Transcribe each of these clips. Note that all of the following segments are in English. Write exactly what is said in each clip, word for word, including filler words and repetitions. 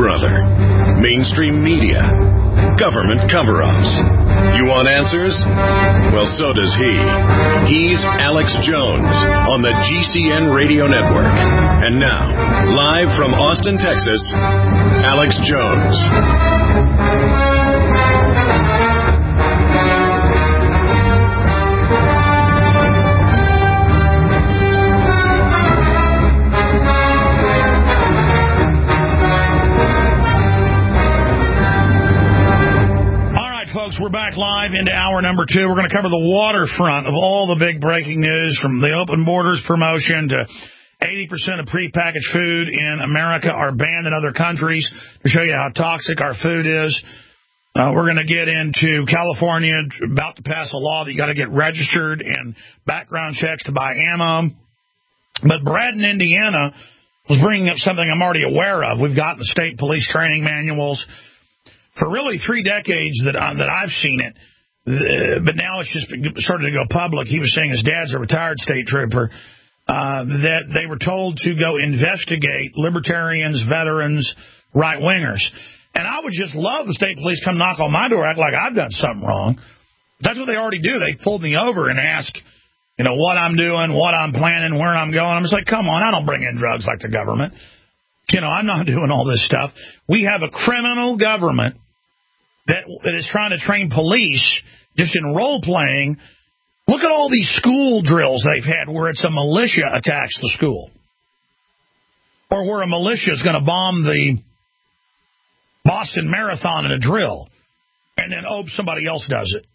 brother. Mainstream media. Government cover-ups. You want answers? Well, so does he. He's Alex Jones on the G C N Radio Network. And now, live from Austin, Texas, Alex Jones. We're back live into hour number two. We're going to cover the waterfront of all the big breaking news, from the open borders promotion to eighty percent of prepackaged food in America are banned in other countries, to show you how toxic our food is. Uh, we're going to get into California about to pass a law that you got to get registered and background checks to buy ammo. But Brad in Indiana was bringing up something I'm already aware of. We've got the state police training manuals for really three decades that uh, that I've seen it, uh, but now it's just started to go public. He was saying his dad's a retired state trooper, uh, that they were told to go investigate libertarians, veterans, right-wingers. And I would just love the state police come knock on my door, act like I've done something wrong. That's what they already do. They pulled me over and ask, you know, what I'm doing, what I'm planning, where I'm going. I'm just like, come on, I don't bring in drugs like the government. You know, I'm not doing all this stuff. We have a criminal government that that is trying to train police just in role-playing. Look at all these school drills they've had where it's a militia attacks the school, or where a militia is going to bomb the Boston Marathon in a drill, and then, oh, somebody else does it.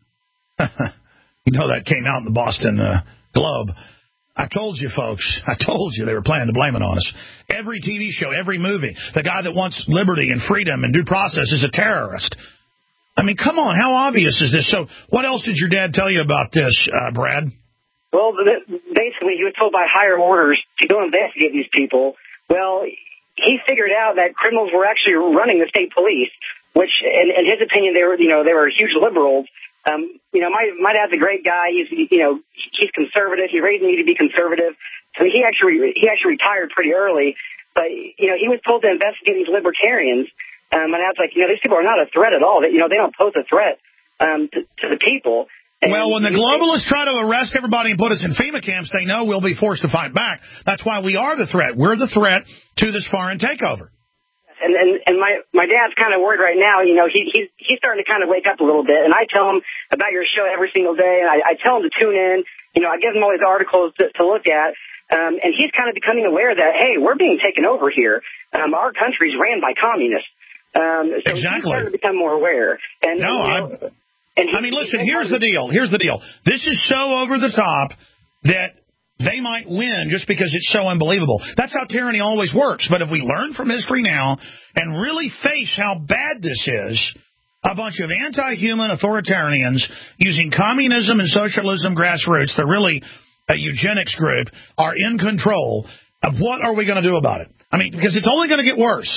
You know, that came out in the Boston uh, Globe. I told you, folks. I told you they were planning to blame it on us. Every T V show, every movie, the guy that wants liberty and freedom and due process is a terrorist. I mean, come on. How obvious is this? So what else did your dad tell you about this, uh, Brad? Well, basically, he was told by higher orders to go investigate these people. Well, he figured out that criminals were actually running the state police, which, in, in his opinion, they were, you know, they were huge liberals. Um, you know, my my dad's a great guy. He's, you know, he's conservative. He raised me to be conservative. So he actually he actually retired pretty early. But, you know, he was told to investigate these libertarians. Um, and I was like, you know, these people are not a threat at all. They, you know, they don't pose a threat um, to, to the people. And well, when the globalists try to arrest everybody and put us in FEMA camps, they know we'll be forced to fight back. That's why we are the threat. We're the threat to this foreign takeover. And, and and my my dad's kind of worried right now. You know, he he's he's starting to kind of wake up a little bit. And I tell him about your show every single day, and I, I tell him to tune in. You know, I give him all these articles to, to look at, um, and he's kind of becoming aware that, hey, we're being taken over here. Um, our country's ran by communists. Um, so exactly. He's starting to become more aware. And no, you know, I. And he, I mean, listen. Here's the deal. Here's the deal. This is so over the top that they might win just because it's so unbelievable. That's how tyranny always works. But if we learn from history now and really face how bad this is, a bunch of anti-human authoritarians using communism and socialism grassroots, they're really a eugenics group, are in control of what are we going to do about it? I mean, because it's only going to get worse.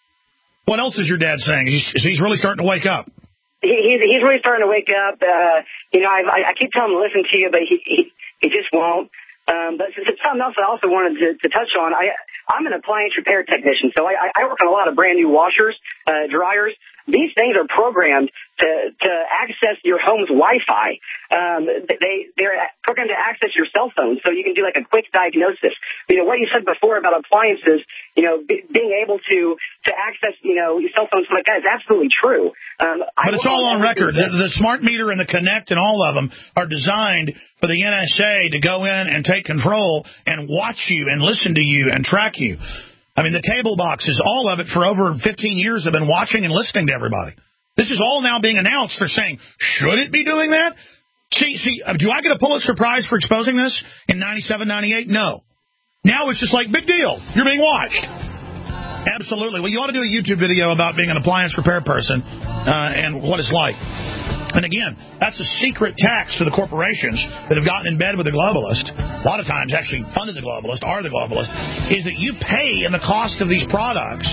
What else is your dad saying? He's, he's really starting to wake up. He, he's, he's really starting to wake up. Uh, you know, I, I keep telling him to listen to you, but he, he, he just won't. Um, but it's something else I also wanted to, to touch on. I, I'm an appliance repair technician, so I, I work on a lot of brand new washers, uh, dryers. These things are programmed to, to access your home's Wi-Fi. Um, they, they're programmed to access your cell phone, so you can do like a quick diagnosis. You know, what you said before about appliances, you know, b- being able to, to access, you know, your cell phones like that is absolutely true. Um, but it's all on record. The, the smart meter and the Connect and all of them are designed for the N S A to go in and take control and watch you and listen to you and track you. I mean, the cable boxes, all of it for over fifteen years have been watching and listening to everybody. This is all now being announced. They're saying, should it be doing that? See, see, do I get a Pulitzer Prize for exposing this in ninety-seven, ninety-eight? No. Now it's just like, big deal. You're being watched. Absolutely. Well, you ought to do a YouTube video about being an appliance repair person uh, and what it's like. And again, that's a secret tax to the corporations that have gotten in bed with the globalist. A lot of times actually funded the globalist, are the globalist, is that you pay in the cost of these products.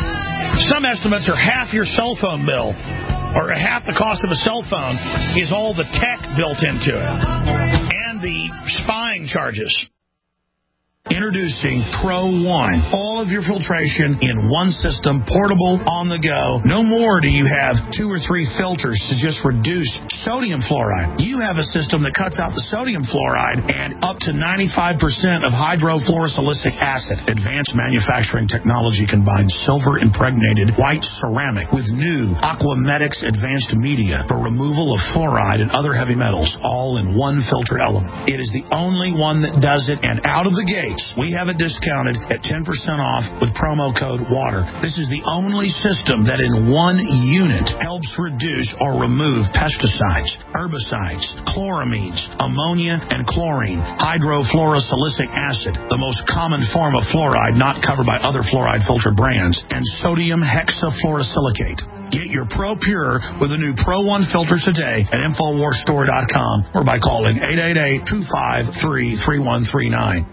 Some estimates are half your cell phone bill, or half the cost of a cell phone is all the tech built into it, and the spying charges. Introducing Pro One. All of your filtration in one system, portable, on the go. No more do you have two or three filters to just reduce sodium fluoride. You have a system that cuts out the sodium fluoride and up to ninety-five percent of hydrofluorosilicic acid. Advanced manufacturing technology combines silver-impregnated white ceramic with new Aquamedics advanced media for removal of fluoride and other heavy metals, all in one filter element. It is the only one that does it, and out of the gate, we have it discounted at ten percent off with promo code WATER. This is the only system that in one unit helps reduce or remove pesticides, herbicides, chloramines, ammonia, and chlorine, hydrofluorosilicic acid, the most common form of fluoride not covered by other fluoride filter brands, and sodium hexafluorosilicate. Get your Pro Pure with the new Pro One filters today at Infowars Store dot com or by calling eight eight eight, two five three, three one three nine.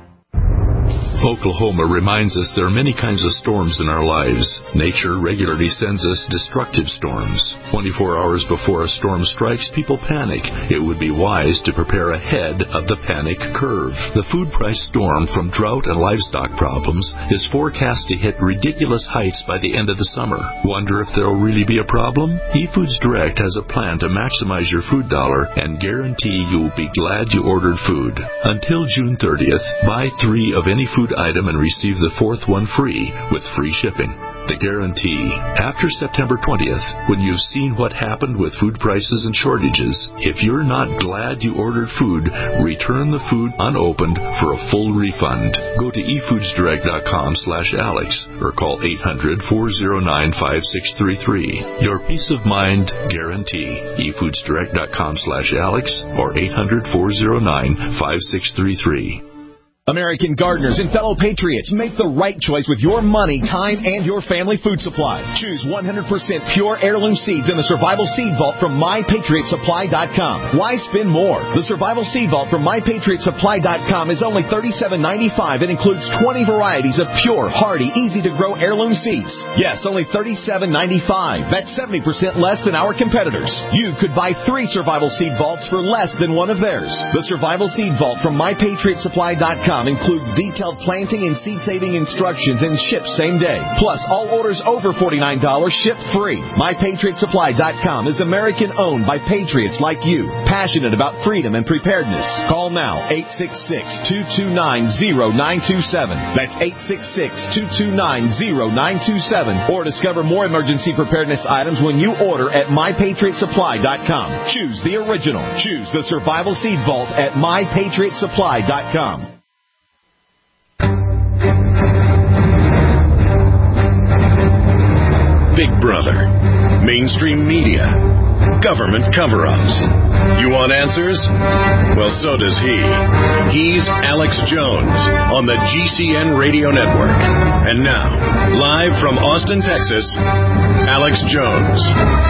Oklahoma reminds us there are many kinds of storms in our lives. Nature regularly sends us destructive storms. twenty-four hours before a storm strikes, people panic. It would be wise to prepare ahead of the panic curve. The food price storm from drought and livestock problems is forecast to hit ridiculous heights by the end of the summer. Wonder if there'll really be a problem? eFoods Direct has a plan to maximize your food dollar and guarantee you'll be glad you ordered food. Until June thirtieth, buy three of any food item and receive the fourth one free with free shipping. The guarantee. After September twentieth, when you've seen what happened with food prices and shortages, if you're not glad you ordered food, return the food unopened for a full refund. Go to e foods direct dot com slash Alex or call eight hundred, four oh nine, five six three three. Your peace of mind guarantee. e foods direct dot com slash Alex or eight hundred, four oh nine, five six three three. American gardeners and fellow patriots, make the right choice with your money, time, and your family food supply. Choose one hundred percent pure heirloom seeds in the Survival Seed Vault from my patriot supply dot com. Why spend more? The Survival Seed Vault from my patriot supply dot com is only thirty-seven ninety-five and includes twenty varieties of pure, hardy, easy-to-grow heirloom seeds. Yes, only thirty-seven ninety-five. That's seventy percent less than our competitors. You could buy three Survival Seed Vaults for less than one of theirs. The Survival Seed Vault from my patriot supply dot com includes detailed planting and seed-saving instructions and ships same day. Plus, all orders over forty-nine dollars ship free. my patriot supply dot com is American-owned by patriots like you, passionate about freedom and preparedness. Call now, eight six six, two two nine, zero nine two seven. That's eight six six, two two nine, zero nine two seven. Or discover more emergency preparedness items when you order at my patriot supply dot com. Choose the original. Choose the Survival Seed Vault at my patriot supply dot com. Big Brother, mainstream media, government cover-ups. You want answers? Well, so does he. He's Alex Jones on the G C N Radio Network. And now, live from Austin, Texas, Alex Jones.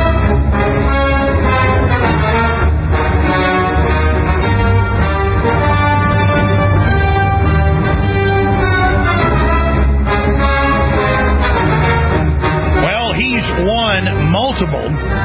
Won multiple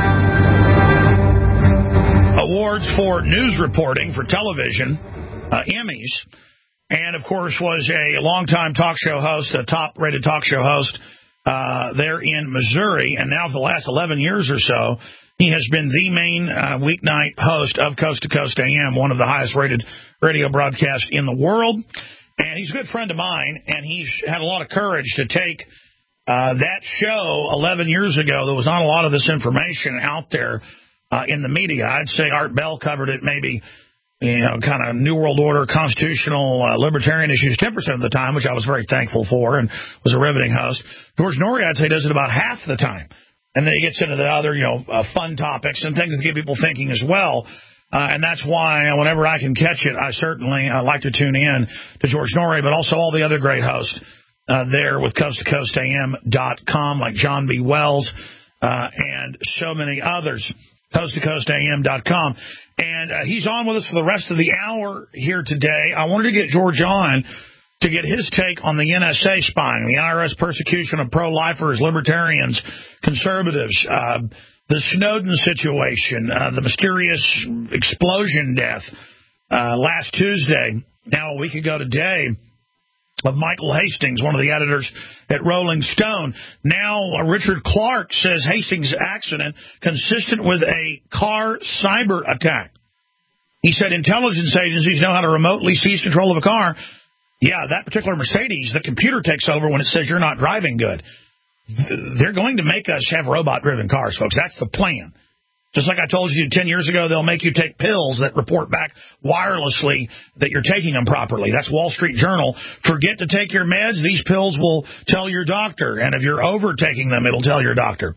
awards for news reporting for television, uh, Emmys, and of course was a longtime talk show host, a top-rated talk show host uh, there in Missouri, and now for the last eleven years or so, he has been the main uh, weeknight host of Coast to Coast A M, one of the highest-rated radio broadcasts in the world, and he's a good friend of mine, and he's had a lot of courage to take Uh, that show eleven years ago, there was not a lot of this information out there uh, in the media. I'd say Art Bell covered it maybe, you know, kind of New World Order, constitutional, uh, libertarian issues ten percent of the time, which I was very thankful for and was a riveting host. George Noory, I'd say, does it about half the time. And then he gets into the other, you know, uh, fun topics and things that get people thinking as well. Uh, and that's why whenever I can catch it, I certainly uh, like to tune in to George Noory, but also all the other great hosts Uh, there with coast to coast A M dot com, like John B. Wells uh, and so many others, coast to coast A M dot com. And uh, he's on with us for the rest of the hour here today. I wanted to get George on to get his take on the N S A spying, the I R S persecution of pro-lifers, libertarians, conservatives, uh, the Snowden situation, uh, the mysterious explosion death uh, last Tuesday, now a week ago today, of Michael Hastings, one of the editors at Rolling Stone. Now, uh, Richard Clark says Hastings' accident consistent with a car cyber attack. He said intelligence agencies know how to remotely seize control of a car. Yeah, that particular Mercedes, the computer takes over when it says you're not driving good. They're going to make us have robot-driven cars, folks. That's the plan. Just like I told you ten years ago, they'll make you take pills that report back wirelessly that you're taking them properly. That's Wall Street Journal. Forget to take your meds. These pills will tell your doctor. And if you're overtaking them, it'll tell your doctor.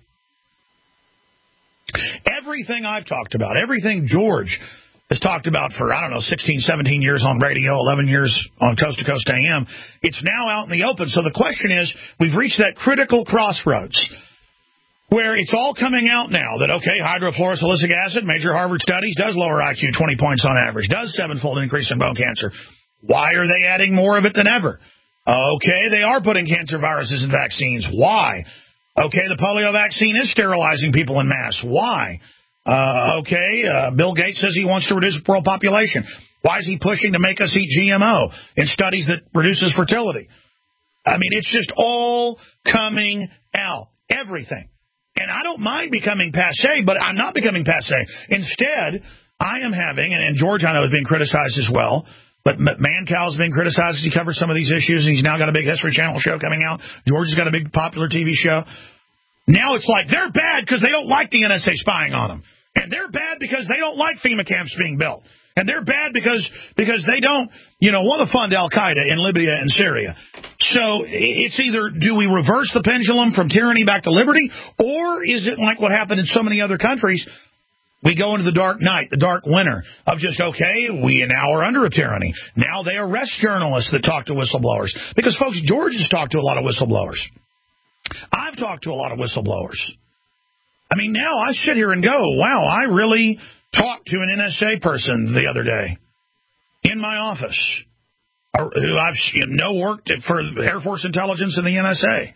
Everything I've talked about, everything George has talked about for, I don't know, sixteen, seventeen years on radio, eleven years on Coast to Coast A M, it's now out in the open. So the question is, we've reached that critical crossroads where it's all coming out now that, okay, hydrofluorosilicic acid, major Harvard studies, does lower I Q twenty points on average, does sevenfold increase in bone cancer. Why are they adding more of it than ever? Okay, they are putting cancer viruses in vaccines. Why? Okay, the polio vaccine is sterilizing people en masse. Why? Uh, okay, uh, Bill Gates says he wants to reduce the world population. Why is he pushing to make us eat G M O in studies that reduces fertility? I mean, it's just all coming out. Everything. And I don't mind becoming passé, but I'm not becoming passé. Instead, I am having, and George, I know, is being criticized as well, but Mancow's being criticized because he covers some of these issues, and he's now got a big History Channel show coming out. George has got a big popular T V show. Now it's like they're bad because they don't like the N S A spying on them. And they're bad because they don't like FEMA camps being built. And they're bad because because they don't, you know, want to fund Al-Qaeda in Libya and Syria. So it's either do we reverse the pendulum from tyranny back to liberty, or is it like what happened in so many other countries? We go into the dark night, the dark winter of just, okay, we now are under a tyranny. Now they arrest journalists that talk to whistleblowers. Because, folks, George has talked to a lot of whistleblowers. I've talked to a lot of whistleblowers. I mean, now I sit here and go, wow, I really talked to an N S A person the other day in my office who I've you know, worked for Air Force Intelligence and the N S A.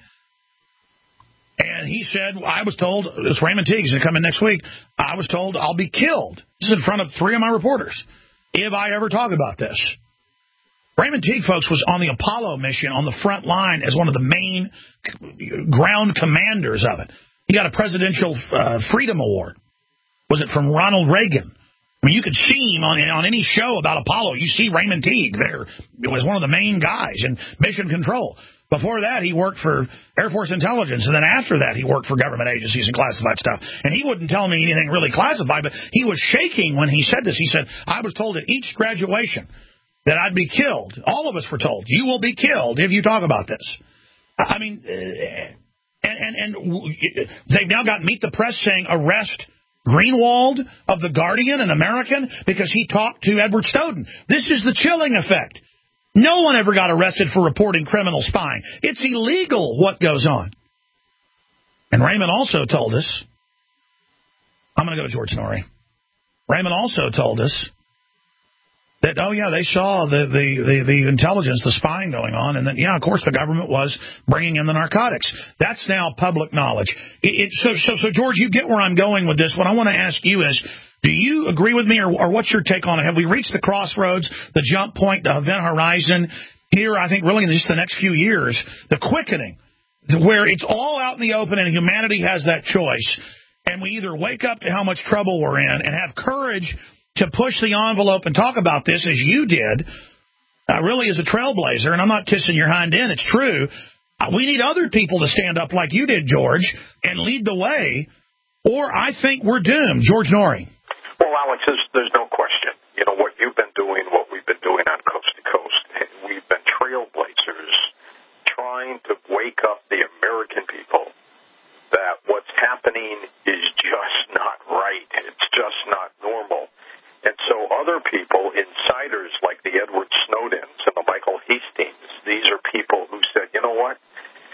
And he said, I was told, it's Raymond Teague's going to come in next week, I was told I'll be killed. This is in front of three of my reporters, if I ever talk about this. Raymond Teague, folks, was on the Apollo mission on the front line as one of the main ground commanders of it. He got a Presidential uh, Freedom Award. Was it from Ronald Reagan? I mean, you could see him on, on any show about Apollo. You see Raymond Teague there. It was one of the main guys in mission control. Before that, he worked for Air Force Intelligence, and then after that, he worked for government agencies and classified stuff. And he wouldn't tell me anything really classified, but he was shaking when he said this. He said, I was told at each graduation that I'd be killed. All of us were told, you will be killed if you talk about this. I mean... Uh, And, and, and they've now got Meet the Press saying arrest Greenwald of The Guardian, an American, because he talked to Edward Snowden. This is the chilling effect. No one ever got arrested for reporting criminal spying. It's illegal what goes on. And Raymond also told us, I'm going to go to George Norrie. Raymond also told us that, oh, yeah, they saw the, the, the, the intelligence, the spying going on, and then, yeah, of course, the government was bringing in the narcotics. That's now public knowledge. It, it, so, so, so, George, you get where I'm going with this. What I want to ask you is, do you agree with me, or, or what's your take on it? Have we reached the crossroads, the jump point, the event horizon here, I think, really in just the next few years, the quickening, where it's all out in the open and humanity has that choice, and we either wake up to how much trouble we're in and have courage to push the envelope and talk about this as you did, uh, really as a trailblazer, and I'm not kissing your hind end, it's true. Uh, we need other people to stand up like you did, George, and lead the way, or I think we're doomed. George Norrie. Well, Alex, there's, there's no question. You know, what you've been doing, what we've been doing on Coast to Coast, we've been trailblazers trying to wake up the American people that what's happening is just not right. It's just not normal. And so other people, insiders like the Edward Snowdens and the Michael Hastings, these are people who said, you know what,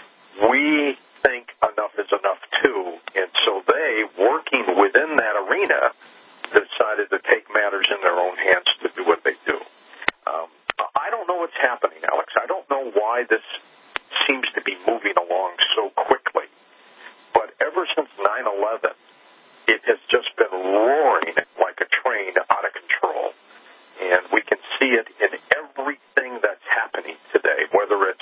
we think enough is enough too. And so they, working within that arena, decided to take matters in their own hands to do what they do. Um, I don't know what's happening, Alex. I don't know why this seems to be moving along so quickly. But ever since nine eleven, it has just been roaring like a train out of control. And we can see it in everything that's happening today, whether it's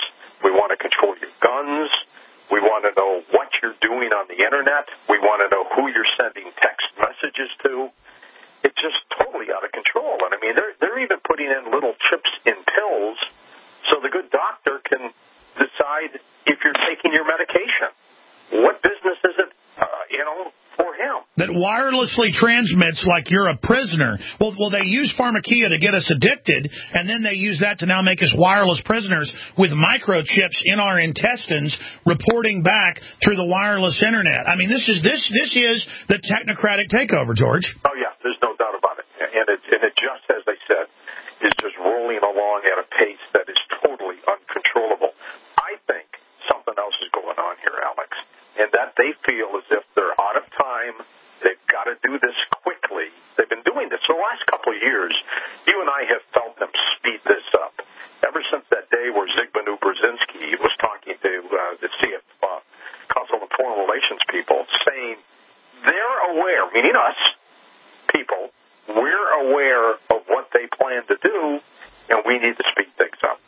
you're doing on the Internet. We want to know who you're sending text messages to. It's just totally out of control. And, I mean, they're, they're even putting in little chips in pills so the good doctor can decide if you're taking your medication. What business is it, uh, you know, for him? That wirelessly transmits like you're a prisoner. Well, well, they use pharmakia to get us addicted, and then they use that to now make us wireless prisoners with microchips in our intestines reporting back through the wireless Internet. I mean, this is this this is the technocratic takeover, George. Oh, yeah, there's no doubt about it. And it, and it just, as they said, is just rolling along at a pace that is totally uncontrollable. I think something else is going on here, Alex, and that they feel as if they're out of time. They've got to do this quickly. They've been doing this for the last couple of years. You and I have felt them speed this up. Ever since that day where Zbigniew Brzezinski was talking to uh, the C F, uh, Council on Foreign Relations people, saying they're aware, meaning us, people, we're aware of what they plan to do, and we need to speed things up.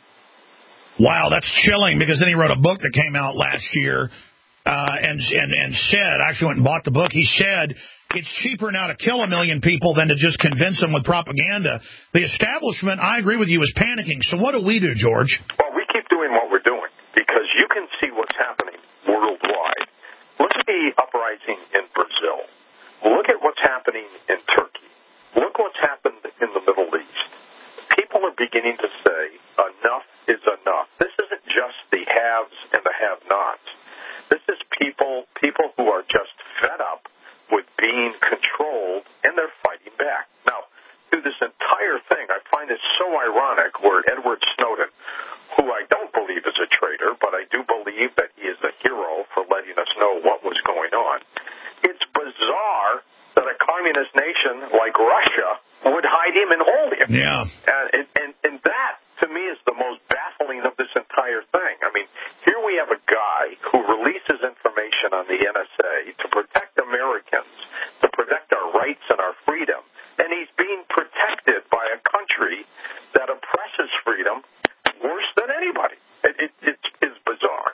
Wow, that's chilling, because then he wrote a book that came out last year uh, and, and, and said, I actually went and bought the book, he said, it's cheaper now to kill a million people than to just convince them with propaganda. The establishment, I agree with you, is panicking. So what do we do, George? Well, we keep doing what we're doing, because you can see what's happening worldwide. Look at the uprising in Brazil. Look at what's happening in Turkey. Look what's happened in the Middle East. People are beginning to say, enough is enough. This isn't just the haves and the have-nots. This is people, people who are just fed up with being controlled, and they're fighting back. Now, through this entire thing, I find it so ironic where Edward Snowden, who I don't believe is a traitor, but I do believe that he is a hero for letting us know what was going on. It's bizarre that a communist nation like Russia would hide him and hold him. Yeah. And, and, and that, to me, is the most baffling of this entire thing. I mean, here we have a guy who releases information on the N S A to protect Americans, to protect our rights and our freedom, and he's being protected by a country that oppresses freedom worse than anybody. It, it, it is bizarre.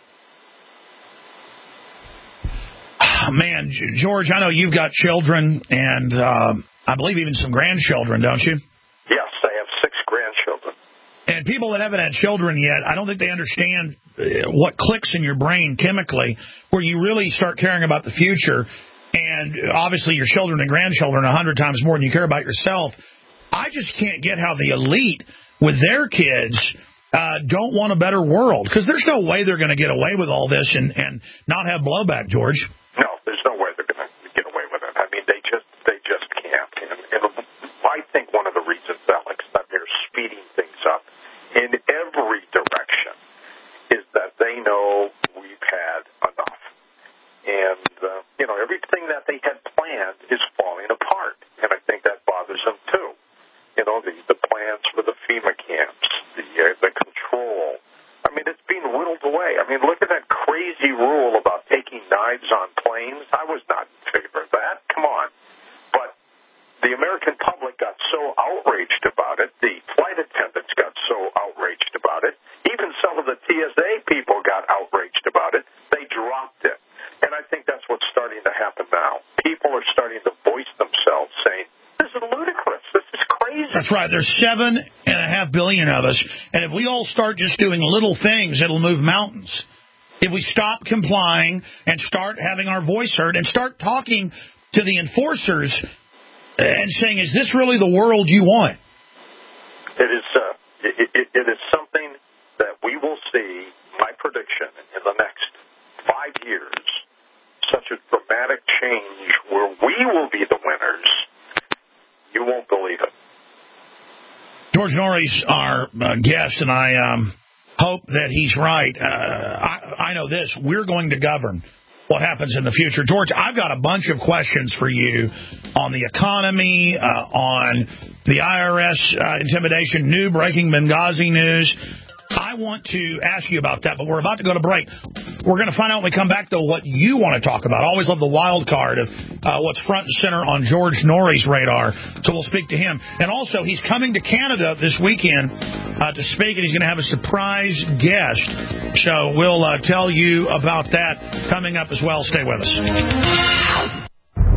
Man, George, I know you've got children, and uh, I believe even some grandchildren, don't you? Yes, I have six grandchildren. And people that haven't had children yet, I don't think they understand what clicks in your brain chemically, where you really start caring about the future. And obviously your children and grandchildren a hundred times more than you care about yourself. I just can't get how the elite with their kids uh, don't want a better world, because there's no way they're going to get away with all this and, and not have blowback, George. No, there's no way they're going to get away with it. I mean, they just they just can't. And, and I think one of the reasons, Alex, that they're speeding things up in every direction is that they know we've had enough. And, uh, you know, everything that they had planned is falling apart. And I think that bothers them, too. You know, the, the plans for the FEMA camps, the, uh, the control. I mean, it's being whittled away. I mean, look at that crazy rule about taking knives on planes. I was not in favor of that. Come on. But the American public got so outraged about it. The flight attendants got so outraged about it. Even some of the T S A people got outraged about it. They dropped it. And I think that's what's starting to happen now. People are starting to voice themselves saying, this is ludicrous. This is crazy. That's right. There's seven and a half billion of us. And if we all start just doing little things, it'll move mountains. If we stop complying and start having our voice heard and start talking to the enforcers and saying, is this really the world you want? It is, uh, it, it, it is something that we will see, my prediction, in the next five years, such a dramatic change where we will be the winners. You won't believe it. George Norrie's our uh, guest, and I um, hope that he's right. Uh, I, I know this. We're going to govern what happens in the future. George, I've got a bunch of questions for you on the economy, uh, on the I R S uh, intimidation, new breaking Benghazi news. I want to ask you about that, but we're about to go to break. We're going to find out when we come back, though, what you want to talk about. I always love the wild card of uh, what's front and center on George Norrie's radar, so we'll speak to him. And also, he's coming to Canada this weekend uh, to speak, and he's going to have a surprise guest. So we'll uh, tell you about that coming up as well. Stay with us.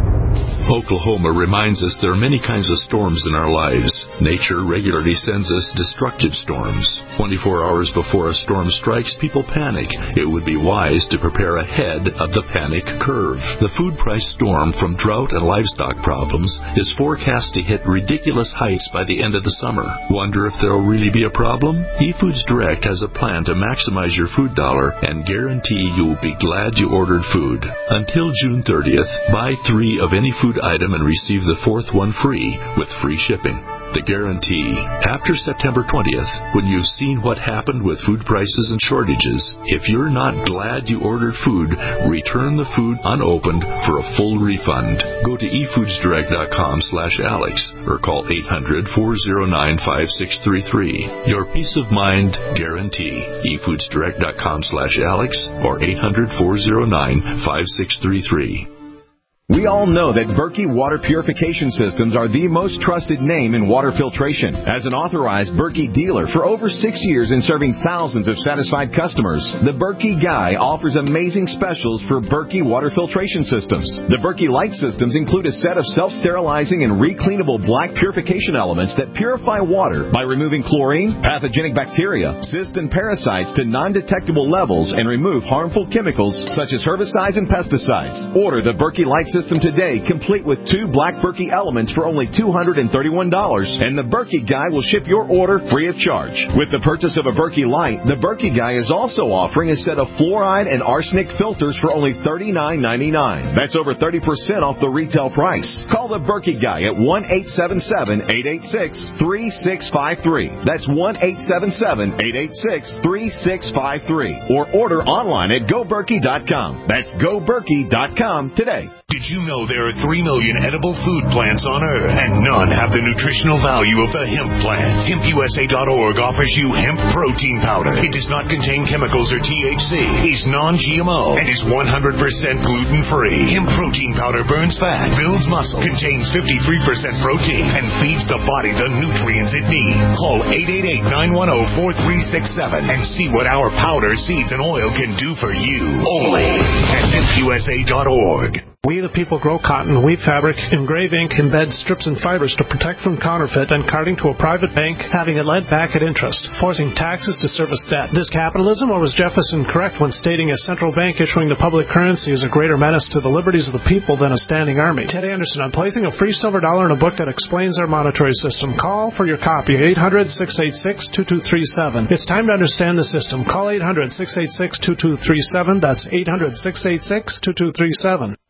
Oklahoma reminds us there are many kinds of storms in our lives. Nature regularly sends us destructive storms. twenty-four hours before a storm strikes, people panic. It would be wise to prepare ahead of the panic curve. The food price storm from drought and livestock problems is forecast to hit ridiculous heights by the end of the summer. Wonder if there will really be a problem? eFoods Direct has a plan to maximize your food dollar and guarantee you will be glad you ordered food. Until June thirtieth, buy three of any food item and receive the fourth one free with free shipping. The guarantee. After September twentieth, when you've seen what happened with food prices and shortages, if you're not glad you ordered food, return the food unopened for a full refund. Go to e foods direct dot com slash alex or call eight hundred, four oh nine, five six three three. Your peace of mind guarantee. e foods direct dot com slash alex or eight hundred, four oh nine, five six three three. We all know that Berkey Water Purification Systems are the most trusted name in water filtration. As an authorized Berkey dealer for over six years and serving thousands of satisfied customers, the Berkey Guy offers amazing specials for Berkey Water Filtration Systems. The Berkey Light Systems include a set of self-sterilizing and recleanable black purification elements that purify water by removing chlorine, pathogenic bacteria, cysts, and parasites to non-detectable levels and remove harmful chemicals such as herbicides and pesticides. Order the Berkey Light Systems System today, complete with two black Berkey elements for only two hundred thirty-one dollars, and the Berkey Guy will ship your order free of charge. With the purchase of a Berkey Light, the Berkey Guy is also offering a set of fluoride and arsenic filters for only thirty-nine ninety-nine. That's over thirty percent off the retail price. Call the Berkey Guy at one eight seven seven, eight eight six, three six five three. That's one eight seven seven, eight eight six, three six five three. Or order online at go berkey dot com. That's go berkey dot com today. Did you know there are three million edible food plants on Earth, and none have the nutritional value of the hemp plant? hemp u s a dot org offers you hemp protein powder. It does not contain chemicals or T H C, is non G M O, and is one hundred percent gluten-free. Hemp protein powder burns fat, builds muscle, contains fifty-three percent protein, and feeds the body the nutrients it needs. Call eight eight eight, nine one zero, four three six seven and see what our powder, seeds, and oil can do for you. Only at hemp u s a dot org. We the people grow cotton, weave fabric, engrave ink, embed strips and fibers to protect from counterfeit and carting to a private bank, having it lent back at interest, forcing taxes to service debt. This capitalism, or was Jefferson correct when stating a central bank issuing the public currency is a greater menace to the liberties of the people than a standing army? Ted Anderson, I'm placing a free silver dollar in a book that explains our monetary system. Call for your copy, eight hundred, six eight six, two two three seven. It's time to understand the system. Call eight hundred, six eight six, two two three seven. That's eight hundred, six eight six, two two three seven.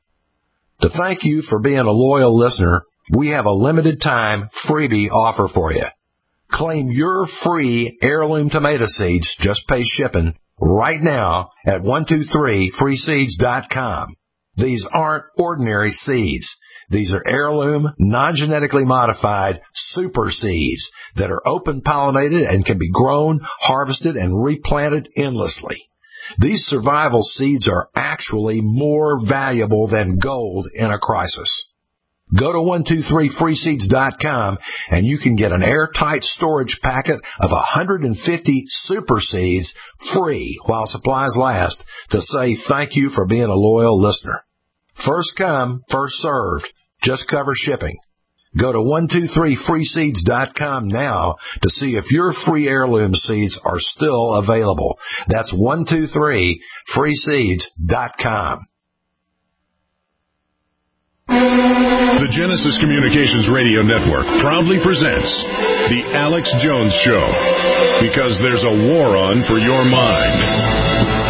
To thank you for being a loyal listener, we have a limited time freebie offer for you. Claim your free heirloom tomato seeds, just pay shipping, right now at one two three free seeds dot com. These aren't ordinary seeds. These are heirloom, non-genetically modified super seeds that are open-pollinated and can be grown, harvested, and replanted endlessly. These survival seeds are actually more valuable than gold in a crisis. Go to one two three free seeds dot com and you can get an airtight storage packet of one hundred fifty super seeds free while supplies last to say thank you for being a loyal listener. First come, first served. Just cover shipping. Go to one two three free seeds dot com now to see if your free heirloom seeds are still available. That's one two three free seeds dot com. The Genesis Communications Radio Network proudly presents The Alex Jones Show, because there's a war on for your mind.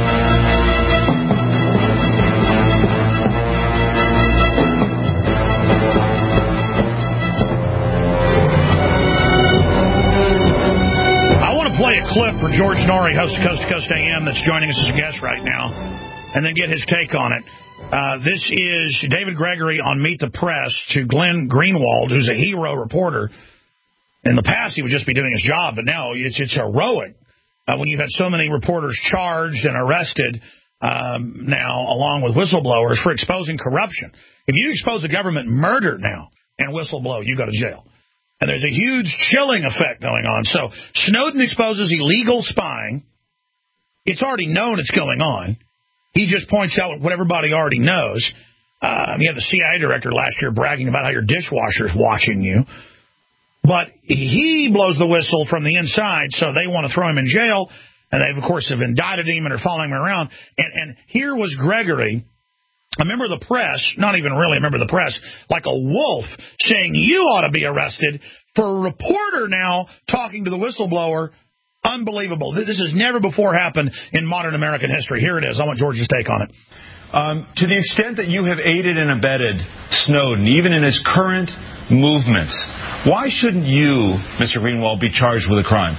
Play a clip for George Norrie, host of Coast to Coast A M, that's joining us as a guest right now, and then get his take on it. Uh, this is David Gregory on Meet the Press to Glenn Greenwald, who's a hero reporter. In the past, he would just be doing his job, but now it's it's heroic. Uh, when you've had so many reporters charged and arrested um, now, along with whistleblowers, for exposing corruption. If you expose a government murder now and whistleblow, you go to jail. And there's a huge chilling effect going on. So Snowden exposes illegal spying. It's already known it's going on. He just points out what everybody already knows. Um, you have the C I A director last year bragging about how your dishwasher's watching you. But he blows the whistle from the inside, so they want to throw him in jail. And they've, of course, have indicted him and are following him around. And, and here was Gregory, a member of the press, not even really a member of the press, like a wolf, saying you ought to be arrested for a reporter now talking to the whistleblower. Unbelievable. This has never before happened in modern American history. Here it is. I want George's take on it. Um, to the extent that you have aided and abetted Snowden, even in his current movements, why shouldn't you, Mister Greenwald, be charged with a crime?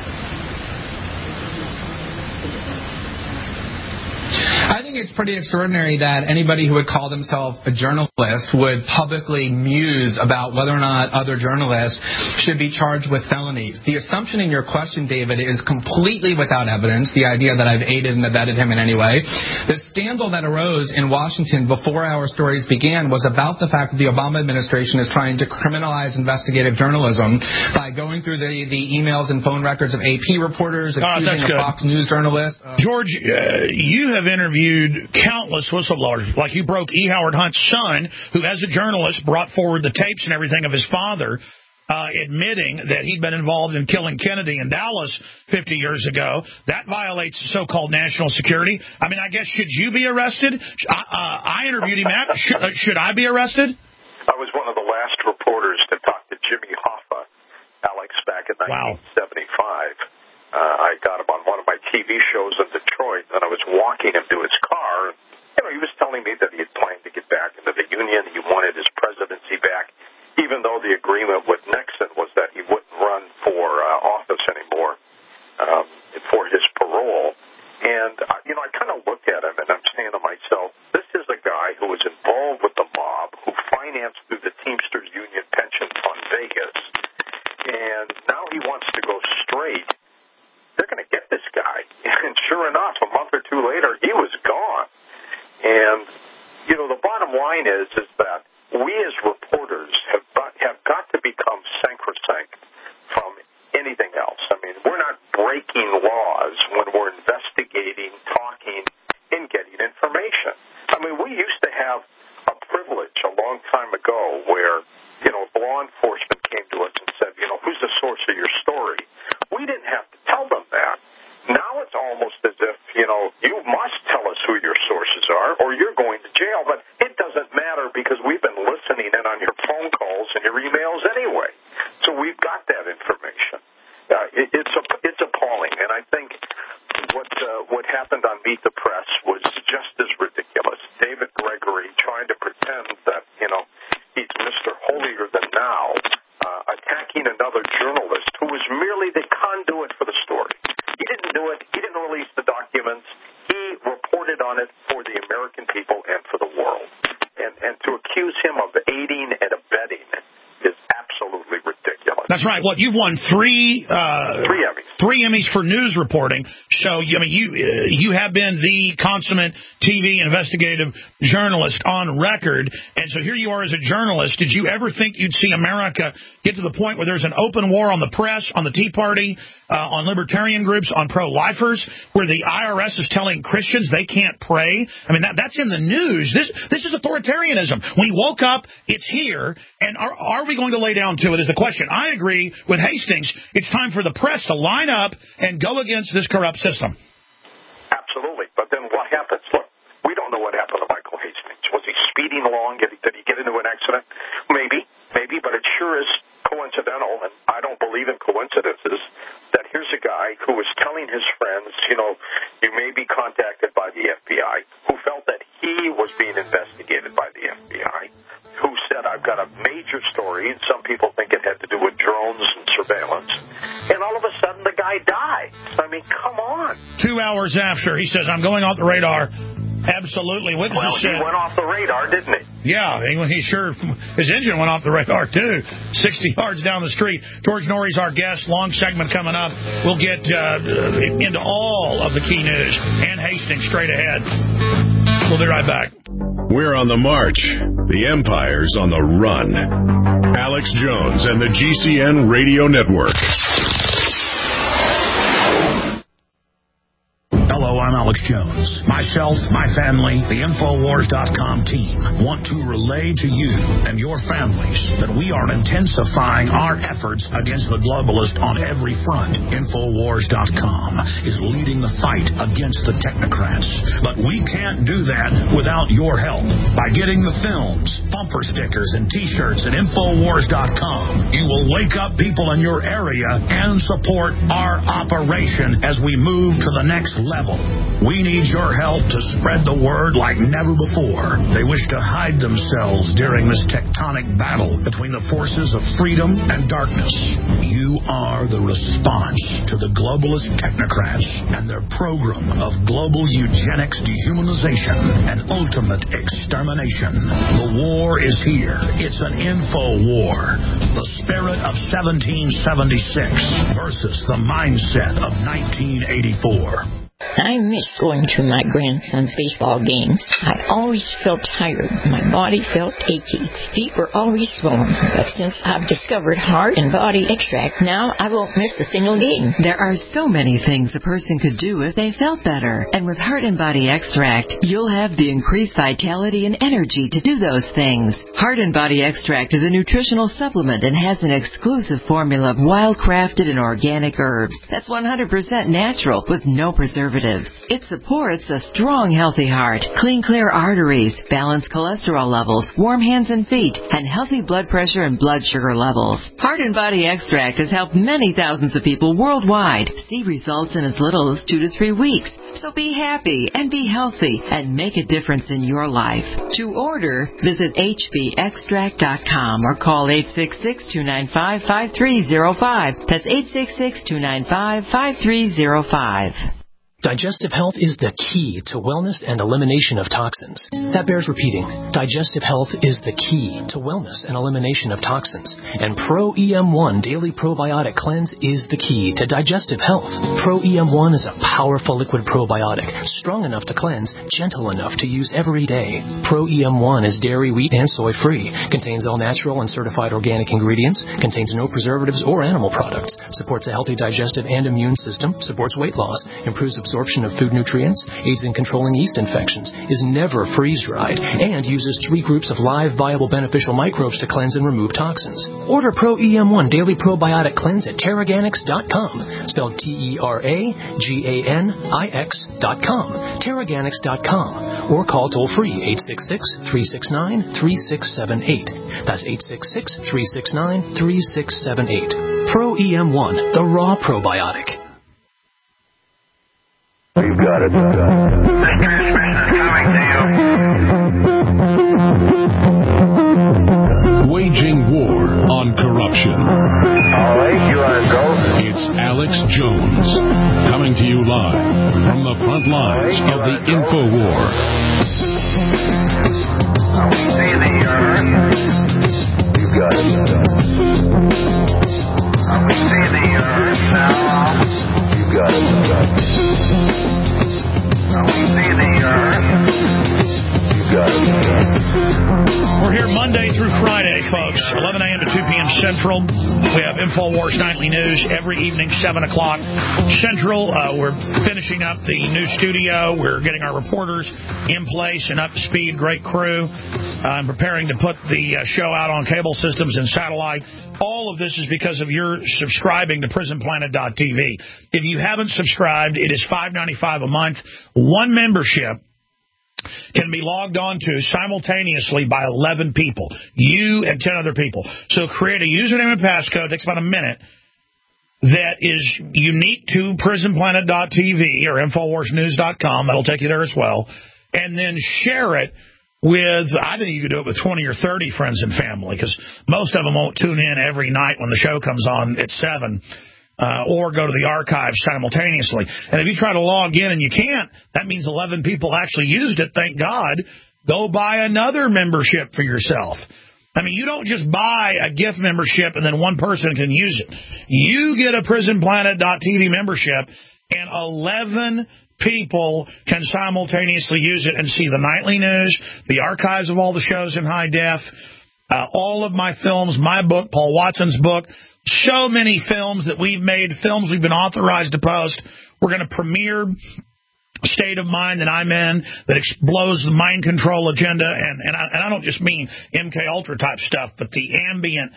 I think it's pretty extraordinary that anybody who would call themselves a journalist would publicly muse about whether or not other journalists should be charged with felonies. The assumption in your question, David, is completely without evidence, the idea that I've aided and abetted him in any way. The scandal that arose in Washington before our stories began was about the fact that the Obama administration is trying to criminalize investigative journalism by going through the, the emails and phone records of A P reporters, accusing oh, a Fox News journalist. Uh, George, uh, you have interviewed countless whistleblowers. Like you broke E. Howard Hunt's son, who as a journalist brought forward the tapes and everything of his father, uh, admitting that he'd been involved in killing Kennedy in Dallas fifty years ago. That violates so-called national security. I mean, I guess, should you be arrested? I, uh, I interviewed him. At, should, uh, should I be arrested? I was one of the last reporters to talk to Jimmy Hoffa, Alex, back in nineteen seventy-five. Wow. Uh, I got him on one of my T V shows in Detroit, and I was walking him to his car. And, you know, he was telling me that he had planned to get back into the Union. He wanted his presidency back, even though the agreement with Nixon was that he wouldn't run for uh, office anymore um, for his parole. And, uh, you know, I kind of looked at him, and I'm saying to myself, this is a guy who was involved with the mob, who financed through the Teamsters Union Pension Fund Vegas, and now he wants to go straight. They're going to get this guy. And sure enough, a month or two later, he was gone. And, you know, the bottom line is, is that we as reporters have, have got to become sacrosanct from anything else. I mean, we're not breaking laws when we're investigating, talking, and getting information. I mean, we used to have a privilege a long time ago where, you know, law enforcement came to us and said, you know, who's the source of your story? We didn't have to tell them that. Now it's almost as if, you know, you must tell us who your sources are or you're going to jail. But it doesn't matter because we've been listening in on your phone calls and your emails anyway. So we've got that information. Uh, it, it's a, it's appalling. And I think what uh, what happened on Meet the Press was just as ridiculous. David Gregory trying to pretend that, you know, he's Mister Holier-than-Thou, uh, attacking another journalist who was merely the conduit for the story. He didn't do it. He didn't release the documents. He reported on it for the American people and for the world. And, and to accuse him of aiding and abetting is absolutely ridiculous. That's right. What, you've won three uh, three Emmys. Three Emmys for news reporting. So, I mean, you uh, you have been the consummate T V investigative journalist on record. And so here you are as a journalist. Did you ever think you'd see America get to the point where there's an open war on the press, on the Tea Party, uh, on libertarian groups, on pro-lifers, where the I R S is telling Christians they can't pray? I mean, that, that's in the news. This this is authoritarianism. We woke up, it's here, and are, are we going to lay down to it is the question. I agree with Hastings. It's time for the press to line up and go against this corrupt system. Absolutely. But then what happens? Look, we don't know what happened to Michael Hastings. Was he speeding along? Did he, did he get into an accident? Maybe, maybe, but it sure is coincidental, and I don't believe in coincidences, that here's a guy who was telling his friends, you know, you may be contacted by the F B I, who felt that he was being investigated by the F B I, who said, I've got a major story, and some people think it had to do with drones and surveillance, and all of a sudden the guy died. I mean, come on. Two hours after, he says, I'm going off the radar. Absolutely. Witnesses well, he said, went off the radar, didn't he? Yeah, he, he sure, his engine went off the radar, too. sixty yards down the street. George Norrie's our guest. Long segment coming up. We'll get uh, into all of the key news. And Hastings straight ahead. We'll be right back. We're on the march. The Empire's on the run. Alex Jones and the G C N Radio Network. Hello, I'm Alex Jones. Myself, my family, the Infowars dot com team want to relay to you and your families that we are intensifying our efforts against the globalist on every front. Infowars dot com is leading the fight against the technocrats. But we can't do that without your help. By getting the films, bumper stickers, and T-shirts at Infowars dot com, you will wake up people in your area and support our operation as we move to the next level. We need your help to spread the word like never before. They wish to hide themselves during this tectonic battle between the forces of freedom and darkness. You are the response to the globalist technocrats and their program of global eugenics, dehumanization, and ultimate extermination. The war is here. It's an info war. The spirit of seventeen seventy-six versus the mindset of nineteen eighty-four. I miss going to my grandson's baseball games. I always felt tired. My body felt achy. Feet were always swollen. But since I've discovered Heart and Body Extract, now I won't miss a single game. There are so many things a person could do if they felt better. And with Heart and Body Extract, you'll have the increased vitality and energy to do those things. Heart and Body Extract is a nutritional supplement and has an exclusive formula of wild-crafted and organic herbs that's one hundred percent natural with no preservatives. It supports a strong, healthy heart, clean, clear arteries, balanced cholesterol levels, warm hands and feet, and healthy blood pressure and blood sugar levels. Heart and Body Extract has helped many thousands of people worldwide see results in as little as two to three weeks. So be happy and be healthy and make a difference in your life. To order, visit H B extract dot com or call eight six six, two nine five, five three zero five. That's eight six six, two nine five, five three zero five. Digestive health is the key to wellness and elimination of toxins. That bears repeating. Digestive health is the key to wellness and elimination of toxins. And Pro E M one Daily Probiotic Cleanse is the key to digestive health. Pro E M one is a powerful liquid probiotic, strong enough to cleanse, gentle enough to use every day. Pro E M one is dairy, wheat, and soy free, contains all natural and certified organic ingredients, contains no preservatives or animal products, supports a healthy digestive and immune system, supports weight loss, improves absorption absorption of food nutrients, aids in controlling yeast infections, is never freeze-dried, and uses three groups of live, viable, beneficial microbes to cleanse and remove toxins. Order Pro E M one Daily Probiotic Cleanse at Teraganix dot com, spelled T E R A G A N I X dot com, Teraganix dot com, or call toll-free eight six six, three six nine, three six seven eight. That's eight six six, three six nine, three six seven eight. Pro E M one, the raw probiotic. You've got it. This transmission is coming to you. Waging war on corruption. All right, you want to go? It's Alex Jones, coming to you live from the front lines right, of the Info War. Now we see the earth. You've got it. Now we see the earth now. You've got it. Now we see the earth. You got it. We're here Monday through Friday, folks, eleven a.m. to two p.m. Central. We have InfoWars Nightly News every evening, seven o'clock Central. Uh, we're finishing up the new studio. We're getting our reporters in place and up to speed. Great crew. I'm preparing to put the uh, show out on cable systems and satellite. All of this is because of your subscribing to prison planet dot t v. If you haven't subscribed, it is five dollars and ninety-five cents a month. One membership can be logged on to simultaneously by eleven people, you and ten other people. So create a username and passcode. It takes about a minute. That is unique to prison planet dot t v or Infowars News dot com. That'll take you there as well. And then share it with, I think you could do it with twenty or thirty friends and family, because most of them won't tune in every night when the show comes on at seven. uh, or go to the archives simultaneously. And if you try to log in and you can't, that means eleven people actually used it. Thank God. Go buy another membership for yourself. I mean, you don't just buy a gift membership and then one person can use it. You get a prison planet dot t v membership, and eleven people can simultaneously use it and see the nightly news, the archives of all the shows in high def, uh, all of my films, my book, Paul Watson's book, so many films that we've made, films we've been authorized to post. We're going to premiere State of Mind that I'm in that explodes the mind control agenda, and, and, I, and I don't just mean M K Ultra type stuff, but the ambient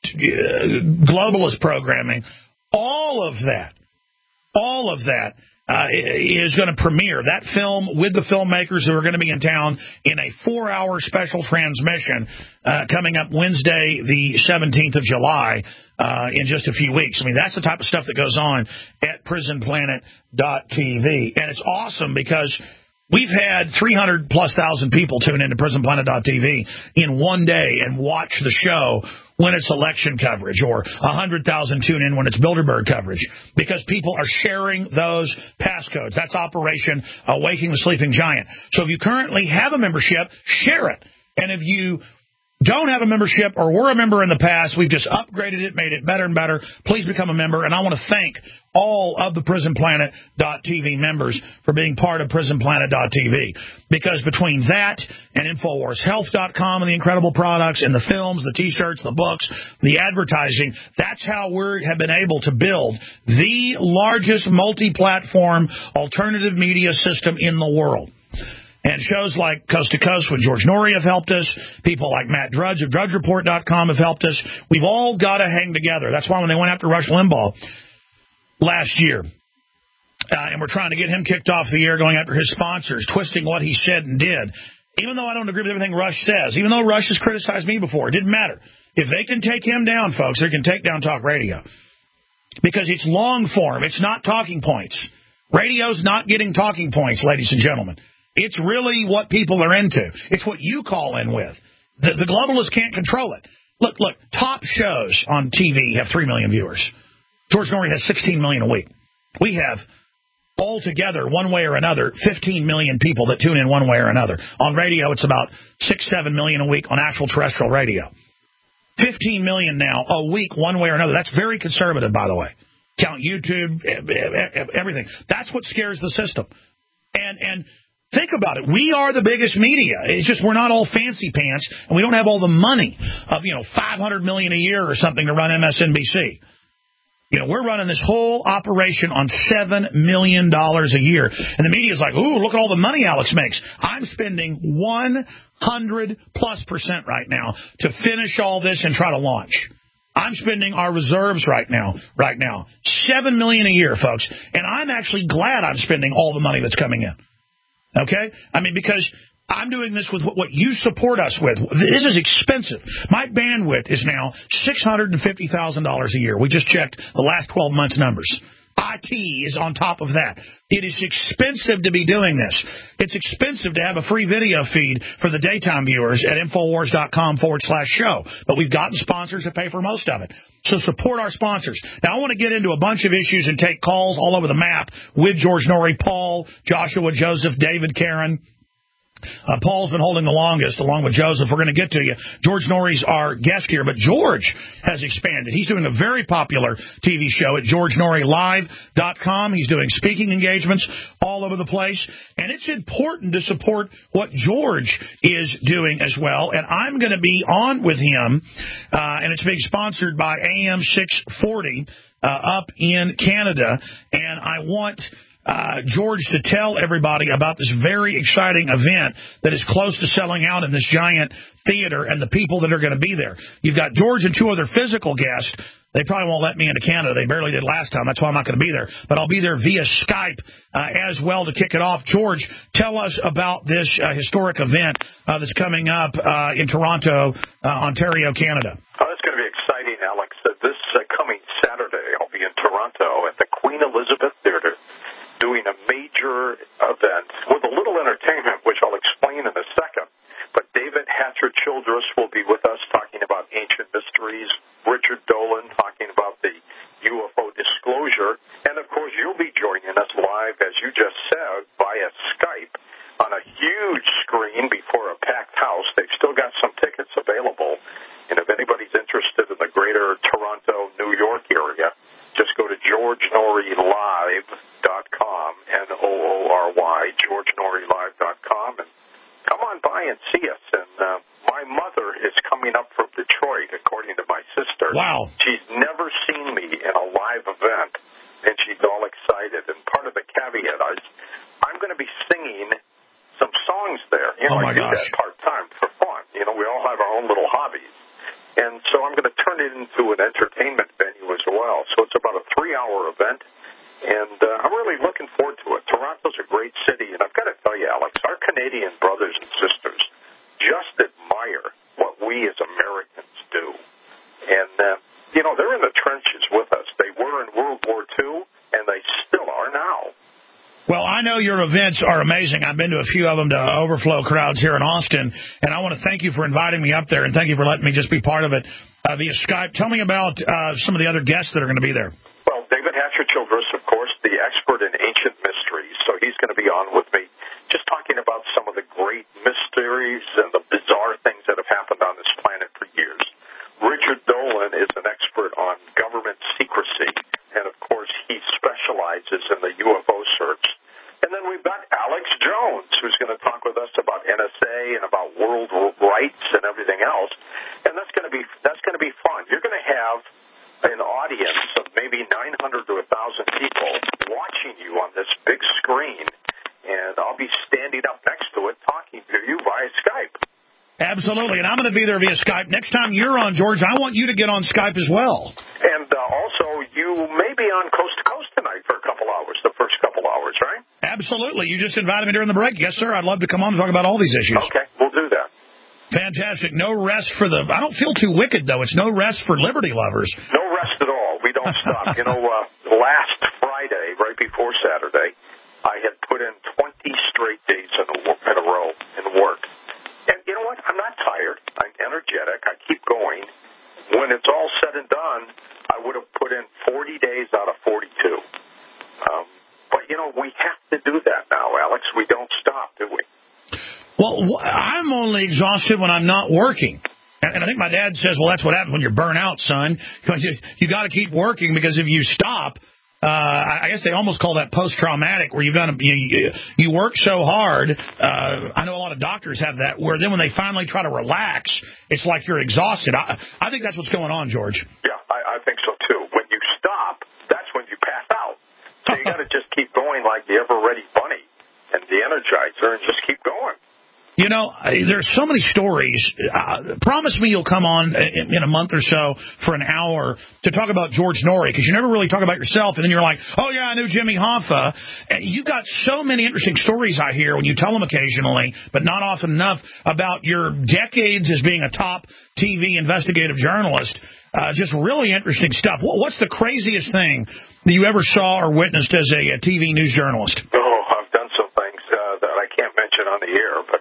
uh, globalist programming, all of that, all of that uh, is going to premiere. That film with the filmmakers who are going to be in town in a four-hour special transmission uh, coming up Wednesday, the seventeenth of July, uh, in just a few weeks. I mean, that's the type of stuff that goes on at prison planet dot t v. And it's awesome because we've had three hundred plus thousand people tune into prison planet dot t v in one day and watch the show when it's election coverage, or one hundred thousand tune in when it's Bilderberg coverage, because people are sharing those passcodes. That's Operation Awakening the Sleeping Giant. So if you currently have a membership, share it. And if you don't have a membership or were a member in the past, we've just upgraded it, made it better and better. Please become a member. And I want to thank all of the prison planet dot t v members for being part of prison planet dot t v. Because between that and infowars health dot com and the incredible products and the films, the T-shirts, the books, the advertising, that's how we have been able to build the largest multi-platform alternative media system in the world. And shows like Coast to Coast with George Norrie have helped us. People like Matt Drudge of drudge report dot com have helped us. We've all got to hang together. That's why when they went after Rush Limbaugh last year, uh, and we're trying to get him kicked off the air, going after his sponsors, twisting what he said and did. Even though I don't agree with everything Rush says, even though Rush has criticized me before, it didn't matter. If they can take him down, folks, they can take down talk radio. Because it's long form. It's not talking points. Radio's not getting talking points, ladies and gentlemen. It's really what people are into. It's what you call in with. The, the globalists can't control it. Look, look, top shows on T V have three million viewers. George Norrie has sixteen million a week. We have, altogether, one way or another, fifteen million people that tune in one way or another. On radio, it's about six, seven million a week on actual terrestrial radio. fifteen million now a week, one way or another. That's very conservative, by the way. Count YouTube, everything. That's what scares the system. And, and, think about it. We are the biggest media. It's just we're not all fancy pants, and we don't have all the money of, you know, five hundred million dollars a year or something to run M S N B C. You know, we're running this whole operation on seven million dollars a year. And the media's like, ooh, look at all the money Alex makes. I'm spending one hundred plus percent right now to finish all this and try to launch. I'm spending our reserves right now, right now. seven million dollars a year, folks. And I'm actually glad I'm spending all the money that's coming in. Okay? I mean, because I'm doing this with what you support us with. This is expensive. My bandwidth is now six hundred fifty thousand dollars a year. We just checked the last twelve months' numbers. I T is on top of that. It is expensive to be doing this. It's expensive to have a free video feed for the daytime viewers at infowars dot com forward slash show. But we've gotten sponsors that pay for most of it. So support our sponsors. Now, I want to get into a bunch of issues and take calls all over the map with George Norrie, Paul, Joshua, Joseph, David, Karen. Uh, Paul's been holding the longest, along with Joseph. We're going to get to you. George Norrie's our guest here, but George has expanded. He's doing a very popular T V show at george norrie live dot com. He's doing speaking engagements all over the place, and it's important to support what George is doing as well, and I'm going to be on with him, uh, and it's being sponsored by A M six forty uh, up in Canada, and I want Uh, George to tell everybody about this very exciting event that is close to selling out in this giant theater and the people that are going to be there. You've got George and two other physical guests. They probably won't let me into Canada. They barely did last time. That's why I'm not going to be there. But I'll be there via Skype uh, as well to kick it off. George, tell us about this uh, historic event uh, that's coming up uh, in Toronto, uh, Ontario, Canada. Oh, that's going to be exciting, Alex. Uh, this uh, coming Saturday, I'll be in Toronto at the Queen Elizabeth Theatre, doing a major event with a little entertainment, which I'll explain in a second. But David Hatcher Childress will be with us talking about ancient mysteries. Richard Dolan talking about the U F O disclosure. Twitter, and, of course, you'll be joining us live, as you just said, via Skype on a huge screen before a packed house. They've still got some tickets available, and if anybody's interested in the greater Toronto, New York area, just go to george norrie live dot com, N O O R Y, george norrie live dot com, and come on by and see us. And uh, my mother is coming up from Detroit, according to my sister. Wow. She's never seen me in a live event, and she's all excited. And part of the caveat is I'm going to be singing some songs there. You know, oh, my I do gosh. that part-time for fun. You know, we all have our own little hobbies. And so I'm going to turn it into an entertainment venue as well. So it's about a three-hour event, and uh, I'm really looking forward to it. Toronto's a great city, and I've got to tell you, Alex, our Canadian brothers and sisters just admire what we as Americans do. And, uh, you know, they're in the trenches with us. They were in World War Two, and they still are now. Well, I know your events are amazing. I've been to a few of them to overflow crowds here in Austin, and I want to thank you for inviting me up there, and thank you for letting me just be part of it uh, via Skype. Tell me about uh, some of the other guests that are going to be there. Well, David Hatcher-Childress, of course, the expert in ancient mysteries, so he's going to be on with me, just talking about some of the great mysteries and the bizarre things that have happened on this planet for years. Richard Dolan is an expert on government secrecy, and, of course, he specializes in the U F O search. And then we've got Alex Jones, who's going to talk with us about N S A and about world rights and everything else. And that's going to be that's going to be fun. You're going to have an audience of maybe nine hundred to one thousand people watching you on this big screen, and I'll be standing up next to it talking to you via Skype. Absolutely, and I'm going to be there via Skype. Next time you're on, George, I want you to get on Skype as well. And uh, also, you may be on Coast to Coast tonight for a couple hours, the first couple hours, right? Absolutely. You just invited me during the break. Yes, sir. I'd love to come on and talk about all these issues. Okay, we'll do that. Fantastic. No rest for the... I don't feel too wicked, though. It's no rest for liberty lovers. No rest at all. We don't stop. You know, uh, last Friday, right before Saturday, I had put in twenty straight days in a, in a row in work. And you know what? I'm not tired. I'm energetic. I keep going. When it's all said and done, I would have put in forty days out of forty-two. Um, but, you know, we have to do that now, Alex. We don't stop, do we? Well, I'm only exhausted when I'm not working. And I think my dad says, well, that's what happens when you're burnt out, son. You, you got to keep working, because if you stop, uh, I guess they almost call that post-traumatic, where you've done a, you, you work so hard. Uh, I know a lot of doctors have that, where then when they finally try to relax, it's like you're exhausted. I, I think that's what's going on, George. Yeah, I, I think so, too. When you stop, that's when you pass out. So you got to just keep going like the ever-ready bunny and the Energizer and just keep going. You know, there's so many stories. Uh, promise me you'll come on in, in a month or so for an hour to talk about George Norrie, because you never really talk about yourself, and then you're like, oh, yeah, I knew Jimmy Hoffa. And you've got so many interesting stories I hear when you tell them occasionally, but not often enough, about your decades as being a top T V investigative journalist. Uh, just really interesting stuff. What's the craziest thing that you ever saw or witnessed as a, a T V news journalist? Oh, I've done some things uh, that I can't mention on the air, but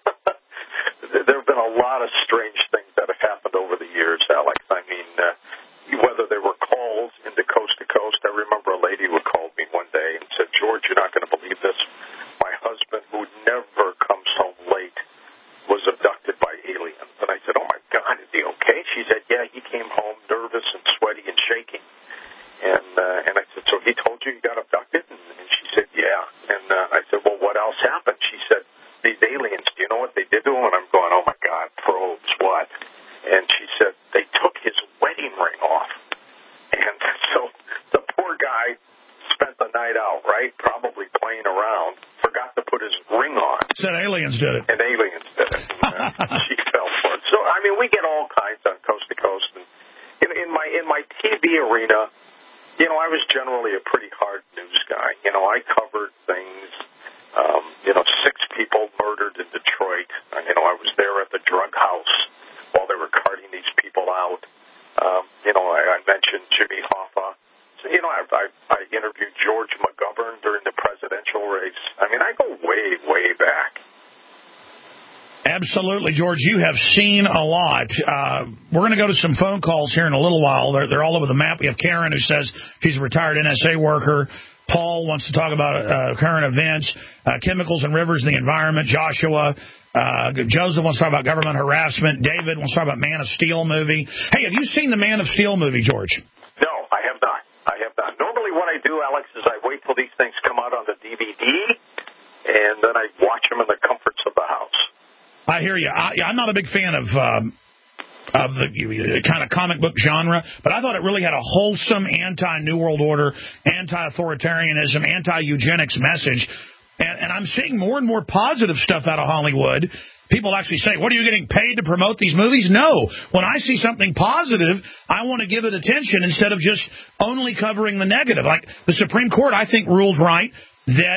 there have been a lot of strange things that have happened over the years, Alex. I mean, uh, whether they were calls into Coast to Coast. I remember a lady who called me one day and said, George, you're not going to believe this. My husband, who never comes home late, was abducted by aliens. And I said, oh, my God, is he okay? She said, yeah, he came home nervous and sweaty and shaking. And uh, and I said, so he told you you got abducted? And, and she said, yeah. And uh, I said, well, what else happened? She said, these aliens, do you know what they did to him? And I'm going, oh, my God, probes, what? And she said, they took his wedding ring off. And so the poor guy spent the night out, right, probably playing around, forgot to put his ring on. Said aliens did it. And aliens did it. And, uh, she fell for it. So, I mean, we get all kinds on Coast to Coast. And in, in my in my T V arena, you know, I was generally a pretty hard news guy. You know, I covered things. Um, you know, six people murdered in Detroit. Uh, you know, I was there at the drug house while they were carting these people out. Um, you know, I, I mentioned Jimmy Hoffa. So, you know, I, I, I interviewed George McGovern during the presidential race. I mean, I go way, way back. Absolutely, George. You have seen a lot. Uh, we're going to go to some phone calls here in a little while. They're, they're all over the map. We have Karen, who says she's a retired N S A worker. Paul wants to talk about uh, current events, uh, chemicals and rivers in the environment. Joshua, uh, Joseph wants to talk about government harassment. David wants to talk about Man of Steel movie. Hey, have you seen the Man of Steel movie, George? No, I have not. I have not. Normally what I do, Alex, is I wait till these things come out on the D V D, and then I watch them in the comforts of the house. I hear you. I, I'm not a big fan of um, of the kind of comic book genre, but I thought it really had a wholesome anti-New World Order, anti-authoritarianism, anti-eugenics message. And, and I'm seeing more and more positive stuff out of Hollywood. People actually say, what, are you getting paid to promote these movies? No. When I see something positive, I want to give it attention instead of just only covering the negative. Like the Supreme Court, I think, ruled right that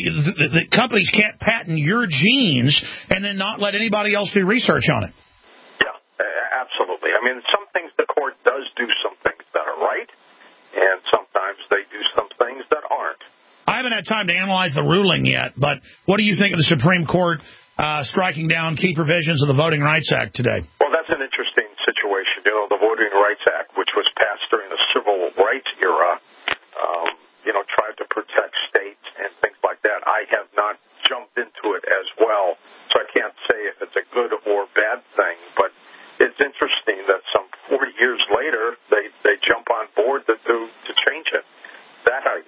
the companies can't patent your genes and then not let anybody else do research on it. Yeah, absolutely. I mean, some things the court does do some things that are right, and sometimes they do some things that aren't. I haven't had time to analyze the ruling yet, but what do you think of the Supreme Court uh, striking down key provisions of the Voting Rights Act today? Well, that's an interesting situation. You know, the Voting Rights Act, which was passed during the Civil Rights era, um, you know, tried to protect states and things like that. I have not jumped into it as well, so I can't say if it's a good or bad thing, but it's interesting that some forty years later, they, they jump on board to, to, to change it. That I,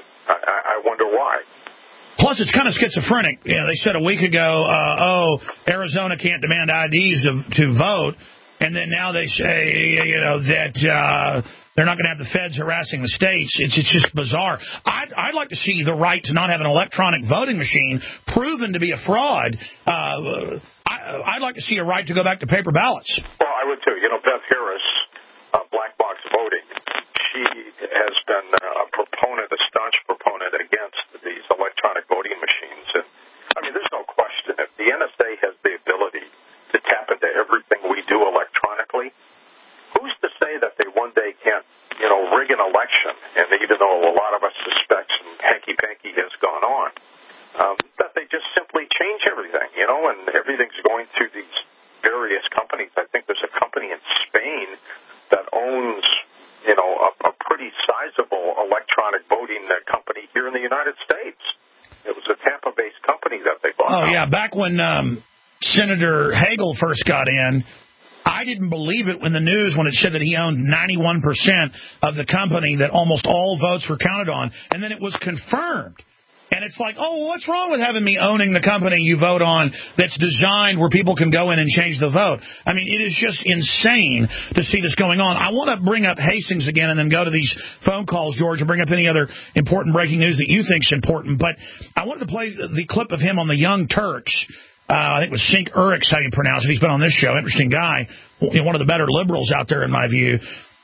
I, I wonder why. Plus, it's kind of schizophrenic. You know, they said a week ago, uh, oh, Arizona can't demand I Ds to, to vote, and then now they say, you know, that uh, they're not going to have the feds harassing the states. It's, it's just bizarre. I'd, I'd like to see the right to not have an electronic voting machine proven to be a fraud. Uh, I, I'd like to see a right to go back to paper ballots. Well, I would too. You know, Beth Harris, uh, black box voting, she has been a proponent, a staunch proponent against these electronic voting machines. And I mean, there's no question if the N S A has the ability to tap into everything we do electronically, who's to say that they one day can't, you know, rig an election? And even though a lot of us suspect some hanky-panky has gone on, um, that they just simply change everything, you know, and everything's going through these various companies. I think there's a company in Spain that owns, you know, a, a pretty sizable electronic voting company here in the United States. It was a Tampa-based company that they bought. Oh, out. yeah, back when um, Senator Hagel first got in, I didn't believe it when the news, when it said that he owned ninety-one percent of the company, that almost all votes were counted on, and then it was confirmed. And it's like, oh, what's wrong with having me owning the company you vote on that's designed where people can go in and change the vote? I mean, it is just insane to see this going on. I want to bring up Hastings again and then go to these phone calls, George, and bring up any other important breaking news that you think is important. But I wanted to play the clip of him on the Young Turks. Uh, I think it was Sink Urix, how you pronounce it. He's been on this show. Interesting guy. You know, one of the better liberals out there, in my view.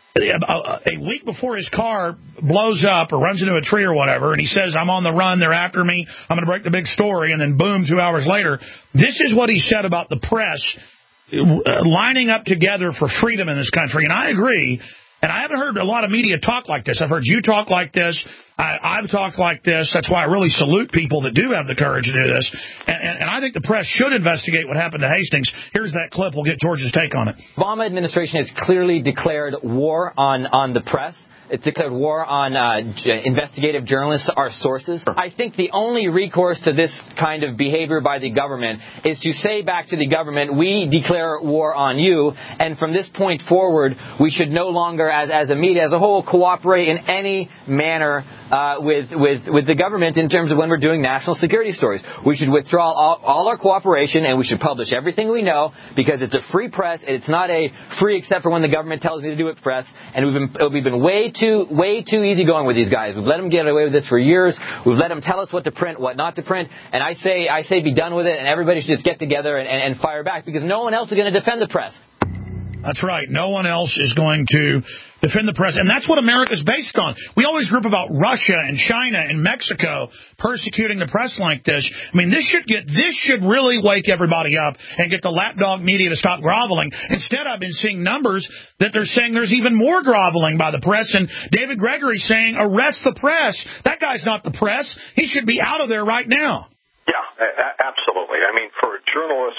A week before his car blows up or runs into a tree or whatever, and he says, I'm on the run, they're after me, I'm going to break the big story, and then boom, two hours later, this is what he said about the press lining up together for freedom in this country. And I agree, and I haven't heard a lot of media talk like this. I've heard you talk like this. I, I've talked like this. That's why I really salute people that do have the courage to do this. And, and, and I think the press should investigate what happened to Hastings. Here's that clip. We'll get George's take on it. Obama administration has clearly declared war on, on the press. It's declared war on uh, investigative journalists, our sources. I think the only recourse to this kind of behavior by the government is to say back to the government, we declare war on you, and from this point forward, we should no longer, as, as a media as a whole, cooperate in any manner uh, with, with, with the government in terms of when we're doing national security stories. We should withdraw all, all our cooperation, and we should publish everything we know, because it's a free press. It's not a free except for when the government tells me to do it press, and we've been, we've been way too Too, way too easy going with these guys. We've let them get away with this for years. We've let them tell us what to print, what not to print. And I say, I say, be done with it. And everybody should just get together and, and, and fire back, because no one else is going to defend the press. That's right. No one else is going to defend the press. And that's what America's based on. We always group about Russia and China and Mexico persecuting the press like this. I mean, this should get this should really wake everybody up and get the lapdog media to stop groveling. Instead, I've been seeing numbers that they're saying there's even more groveling by the press. And David Gregory saying, arrest the press. That guy's not the press. He should be out of there right now. Yeah, absolutely. I mean, for a journalist to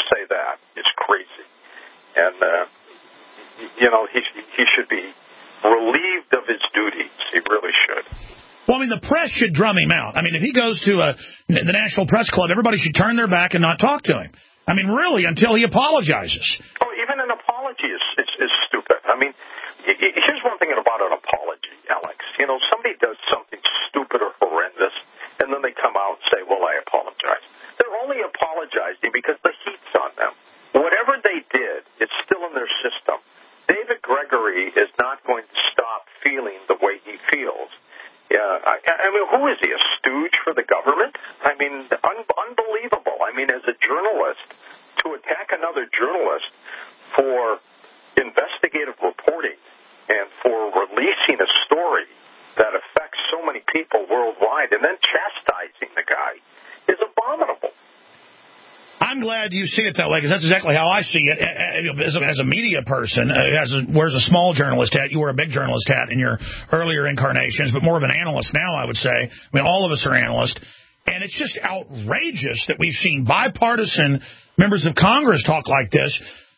say that is crazy. And, uh, you know, he, he should be relieved of his duties. He really should. Well, I mean, the press should drum him out. I mean, if he goes to a, the National Press Club, everybody should turn their back and not talk to him. I mean, really, until he apologizes. Oh, even an apology is, is, is stupid. I mean, here's one thing about an apology, Alex. You know, somebody does something stupid or horrendous, and then they come out and say, well, I apologize. They're only apologizing because the heat's on them. Whatever they did, it's still in their system. David Gregory is not going to stop feeling the way he feels. Yeah, I, I mean, who is he, a stooge for the government? I mean, un- unbelievable. I mean, as a journalist, to attack another journalist for investigative reporting and for releasing a story that affects so many people worldwide and then chastising the guy is abominable. I'm glad you see it that way, because that's exactly how I see it. As a, as a media person, uh, as a, wears a small journalist hat, you wear a big journalist hat in your earlier incarnations, but more of an analyst now, I would say. I mean, all of us are analysts. And it's just outrageous that we've seen bipartisan members of Congress talk like this.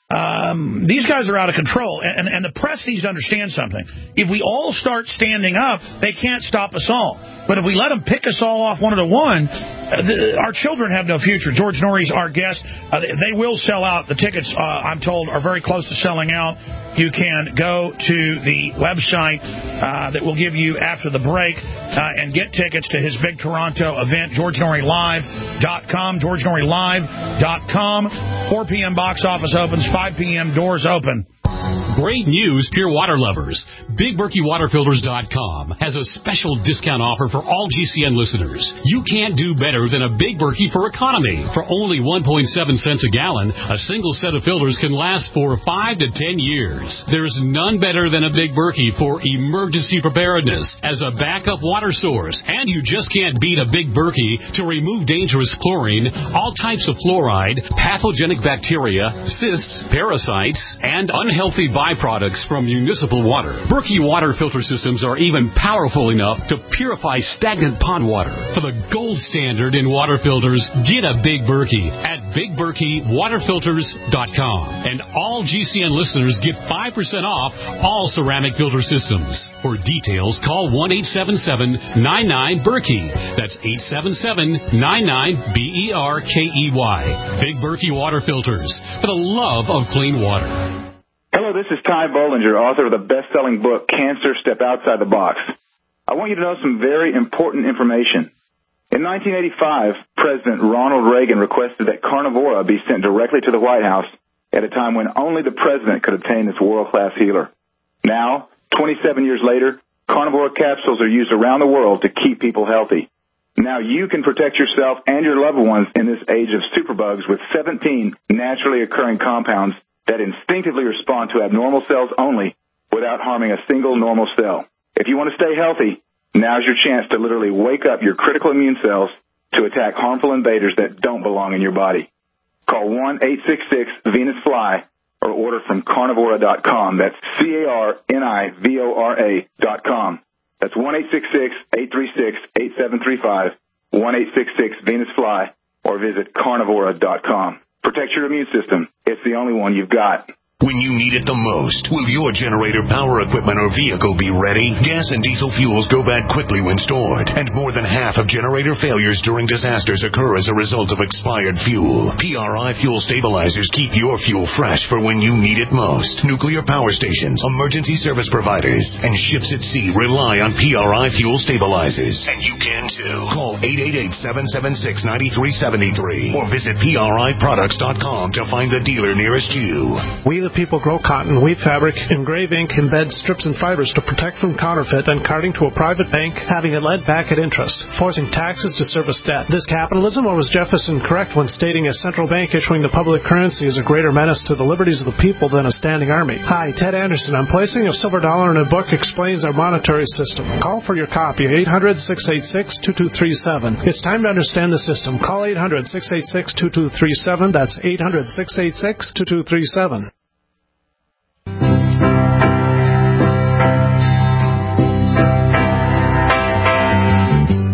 Um, these guys are out of control, and, and the press needs to understand something. If we all start standing up, they can't stop us all. But if we let them pick us all off one at a one, uh, the, our children have no future. George Norrie's our guest. Uh, they will sell out. The tickets, uh, I'm told, are very close to selling out. You can go to the website uh, that we'll give you after the break uh, and get tickets to his big Toronto event, george norrie live dot com, george norrie live dot com. four p.m. box office opens, five p.m. doors open. Great news, pure water lovers. Big Berkey Water Filters dot com has a special discount offer for all G C N listeners. You can't do better than a Big Berkey for economy. For only one point seven cents a gallon, a single set of filters can last for five to ten years. There's none better than a Big Berkey for emergency preparedness as a backup water source. And you just can't beat a Big Berkey to remove dangerous chlorine, all types of fluoride, pathogenic bacteria, cysts, parasites, and unhealthy byproducts from municipal water. Berkey water filter systems are even powerful enough to purify stagnant pond water. For the gold standard in water filters, get a Big Berkey at big berkey water filters dot com. And all G C N listeners get five percent off all ceramic filter systems. For details, call one eight seven seven nine nine Berkey. That's eight seven seven nine nine B E R K E Y. Big Berkey Water Filters, for the love of clean water. Hello, this is Ty Bollinger, author of the best-selling book, Cancer, Step Outside the Box. I want you to know some very important information. In nineteen eighty-five, President Ronald Reagan requested that Carnivora be sent directly to the White House at a time when only the president could obtain this world-class healer. Now, twenty-seven years later, Carnivora capsules are used around the world to keep people healthy. Now you can protect yourself and your loved ones in this age of superbugs with seventeen naturally occurring compounds that instinctively respond to abnormal cells only without harming a single normal cell. If you want to stay healthy, now's your chance to literally wake up your critical immune cells to attack harmful invaders that don't belong in your body. Call one eight six six Venus Fly or order from carnivora dot com. That's C A R N I V O R A dot com. That's one eight six six eight three six eight seven three five, one eight six six Venus Fly, or visit carnivora dot com. Protect your immune system. It's the only one you've got. When you need it the most, will your generator, power equipment, or vehicle be ready? Gas and diesel fuels go bad quickly when stored, and more than half of generator failures during disasters occur as a result of expired fuel. P R I fuel stabilizers keep your fuel fresh for when you need it most. Nuclear power stations, emergency service providers, and ships at sea rely on P R I fuel stabilizers. And you can too. Call eight eight eight, seven seven six, nine three seven three or visit P R I products dot com to find the dealer nearest you. We the people grow cotton, weave fabric, engrave ink, embed strips and fibers to protect from counterfeit and carting to a private bank, having it led back at interest, forcing taxes to service debt. This capitalism, or was Jefferson correct when stating a central bank issuing the public currency is a greater menace to the liberties of the people than a standing army? Hi, Ted Anderson. I'm placing a silver dollar in a book explains our monetary system. Call for your copy, eight hundred, six eight six, two two three seven. It's time to understand the system. Call eight hundred, six eight six, two two three seven. That's eight hundred, six eight six, two two three seven.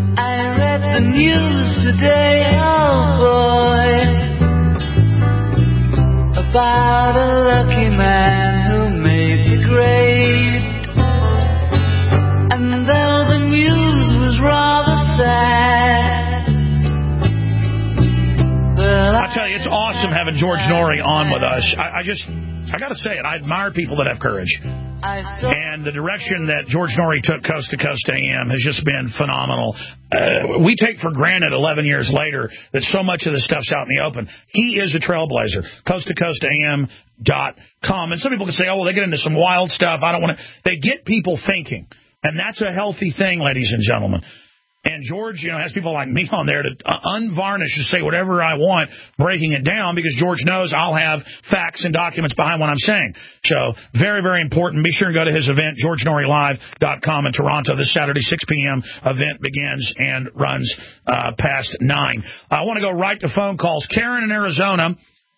News today, oh boy, about a lucky man who made the grade. And though the news was rather sad, I tell you, it's awesome having George Norrie on with us. I, I just, I got to say it, I admire people that have courage. And the direction that George Norrie took Coast to Coast A M has just been phenomenal. Uh, we take for granted eleven years later that so much of this stuff's out in the open. He is a trailblazer. coast to coast A M dot com. And some people can say, oh, well, they get into some wild stuff. I don't want to. They get people thinking. And that's a healthy thing, ladies and gentlemen. And George, you know, has people like me on there to uh, unvarnish and say whatever I want, breaking it down, because George knows I'll have facts and documents behind what I'm saying. So very, very important. Be sure and go to his event, george norrie live dot com in Toronto. This Saturday, six p.m. event begins and runs uh, past nine. I want to go right to phone calls. Karen in Arizona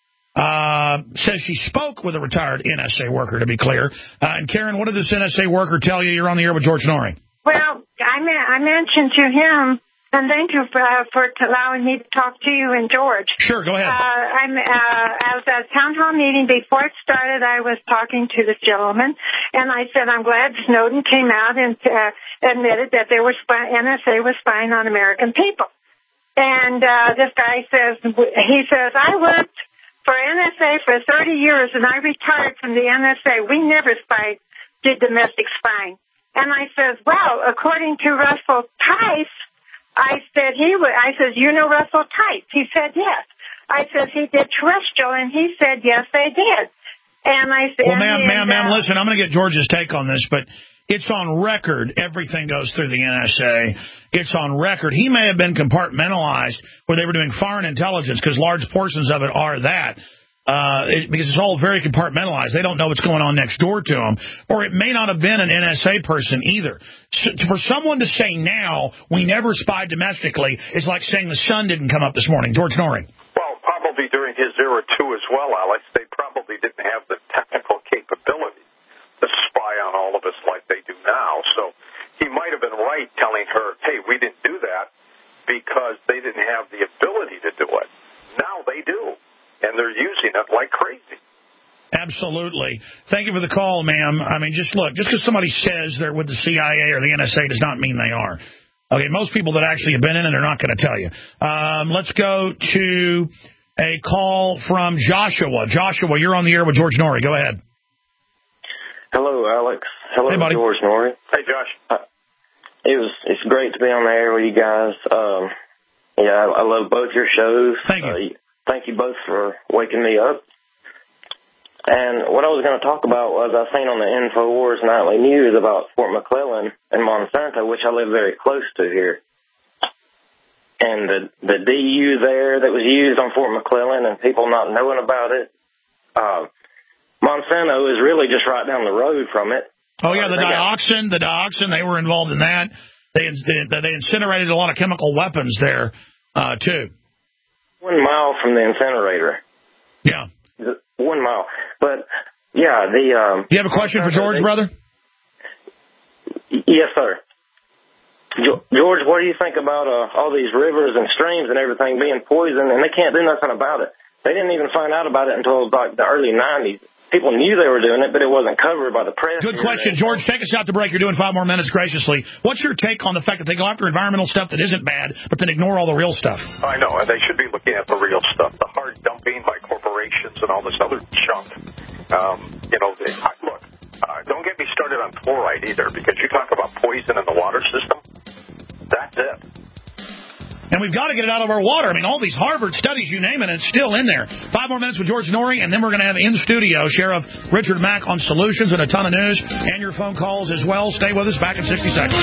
uh, says she spoke with a retired N S A worker, to be clear. Uh, and Karen, what did this N S A worker tell you? You're on the air with George Norrie. Well, I, ma- I mentioned to him, and thank you for, uh, for allowing me to talk to you and George. Sure, go ahead. Uh, I'm, uh, I was at a town hall meeting. Before it started, I was talking to this gentleman, and I said, I'm glad Snowden came out and uh, admitted that they were spy- N S A was spying on American people. And uh, this guy says, he says, I worked for N S A for thirty years, and I retired from the N S A. We never spied, did domestic spying. And I says, well, according to Russell Tice, I said he would. I says, you know Russell Tice? He said yes. I said he did terrestrial, and he said yes, they did. And I said, well, ma'am, and, ma'am, ma'am, uh, listen, I'm going to get George's take on this, but it's on record. Everything goes through the N S A. It's on record. He may have been compartmentalized where they were doing foreign intelligence, because large portions of it are that. Uh, it, because it's all very compartmentalized. They don't know what's going on next door to them. Or it may not have been an N S A person either. So, for someone to say now, we never spied domestically, is like saying the sun didn't come up this morning. George Norrie. Well, probably during his era, too, as well, Alex. They probably didn't have the technical capability to spy on all of us like they do now. So he might have been right telling her, hey, we didn't do that because they didn't have the ability to do it. Now they do. And they're using it like crazy. Absolutely. Thank you for the call, ma'am. I mean, just look, just because somebody says they're with the C I A or the N S A does not mean they are. Okay, most people that actually have been in it are not going to tell you. Um, let's go to a call from Joshua. Joshua, you're on the air with George Norrie. Go ahead. Hello, Alex. Hello, hey, buddy. George Norrie. Hey, Josh. Uh, it was it's great to be on the air with you guys. Um, yeah, I, I love both your shows. Thank you. Uh, Thank you both for waking me up. And what I was going to talk about was I seen on the InfoWars Nightly News about Fort McClellan and Monsanto, which I live very close to here. And the the D U there that was used on Fort McClellan and people not knowing about it. Uh, Monsanto is really just right down the road from it. Oh, yeah, the uh, dioxin, the dioxin, they were involved in that. They, they, they incinerated a lot of chemical weapons there, uh, too. One mile from the incinerator. Yeah. One mile. But, yeah, the... Um, you have a question for George, they, brother? Yes, sir. George, what do you think about uh, all these rivers and streams and everything being poisoned, and they can't do nothing about it? They didn't even find out about it until like the early nineties. People knew they were doing it, but it wasn't covered by the press. Good question. George, take us out to break. You're doing five more minutes graciously. What's your take on the fact that they go after environmental stuff that isn't bad, but then ignore all the real stuff? I know, and they should be looking at the real stuff, the hard dumping by corporations and all this other junk. Um, you know, they, look, uh, don't get me started on fluoride either, because you talk about poison in the water system, that's it. And we've got to get it out of our water. I mean, all these Harvard studies, you name it, and it's still in there. Five more minutes with George Norrie, and then we're going to have in studio Sheriff Richard Mack on solutions and a ton of news, and your phone calls as well. Stay with us. Back in sixty seconds.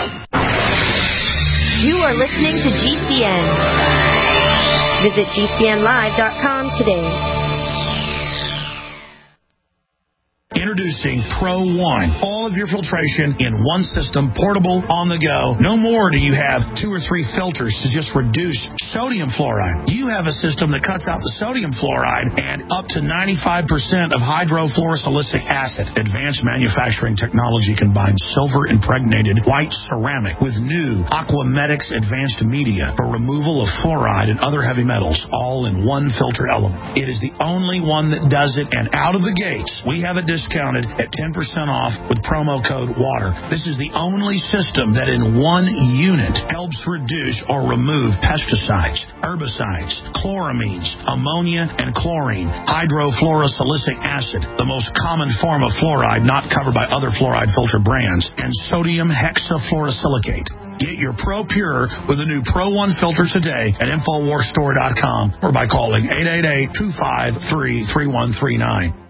You are listening to G C N. Visit G C N live dot com today. Introducing Pro One. All of your filtration in one system, portable, on the go. No more do you have two or three filters to just reduce sodium fluoride. You have a system that cuts out the sodium fluoride and up to ninety-five percent of hydrofluorosilicic acid. Advanced manufacturing technology combines silver-impregnated white ceramic with new Aquamedics advanced media for removal of fluoride and other heavy metals, all in one filter element. It is the only one that does it, and out of the gates, we have it discounted at ten percent off with promo code WATER. This is the only system that in one unit helps reduce or remove pesticides, herbicides, chloramines, ammonia, and chlorine, hydrofluorosilicic acid, the most common form of fluoride not covered by other fluoride filter brands, and sodium hexafluorosilicate. Get your Pro Pure with the new Pro One filter today at Infowars Store dot com or by calling eight eight eight, two five three, three one three nine.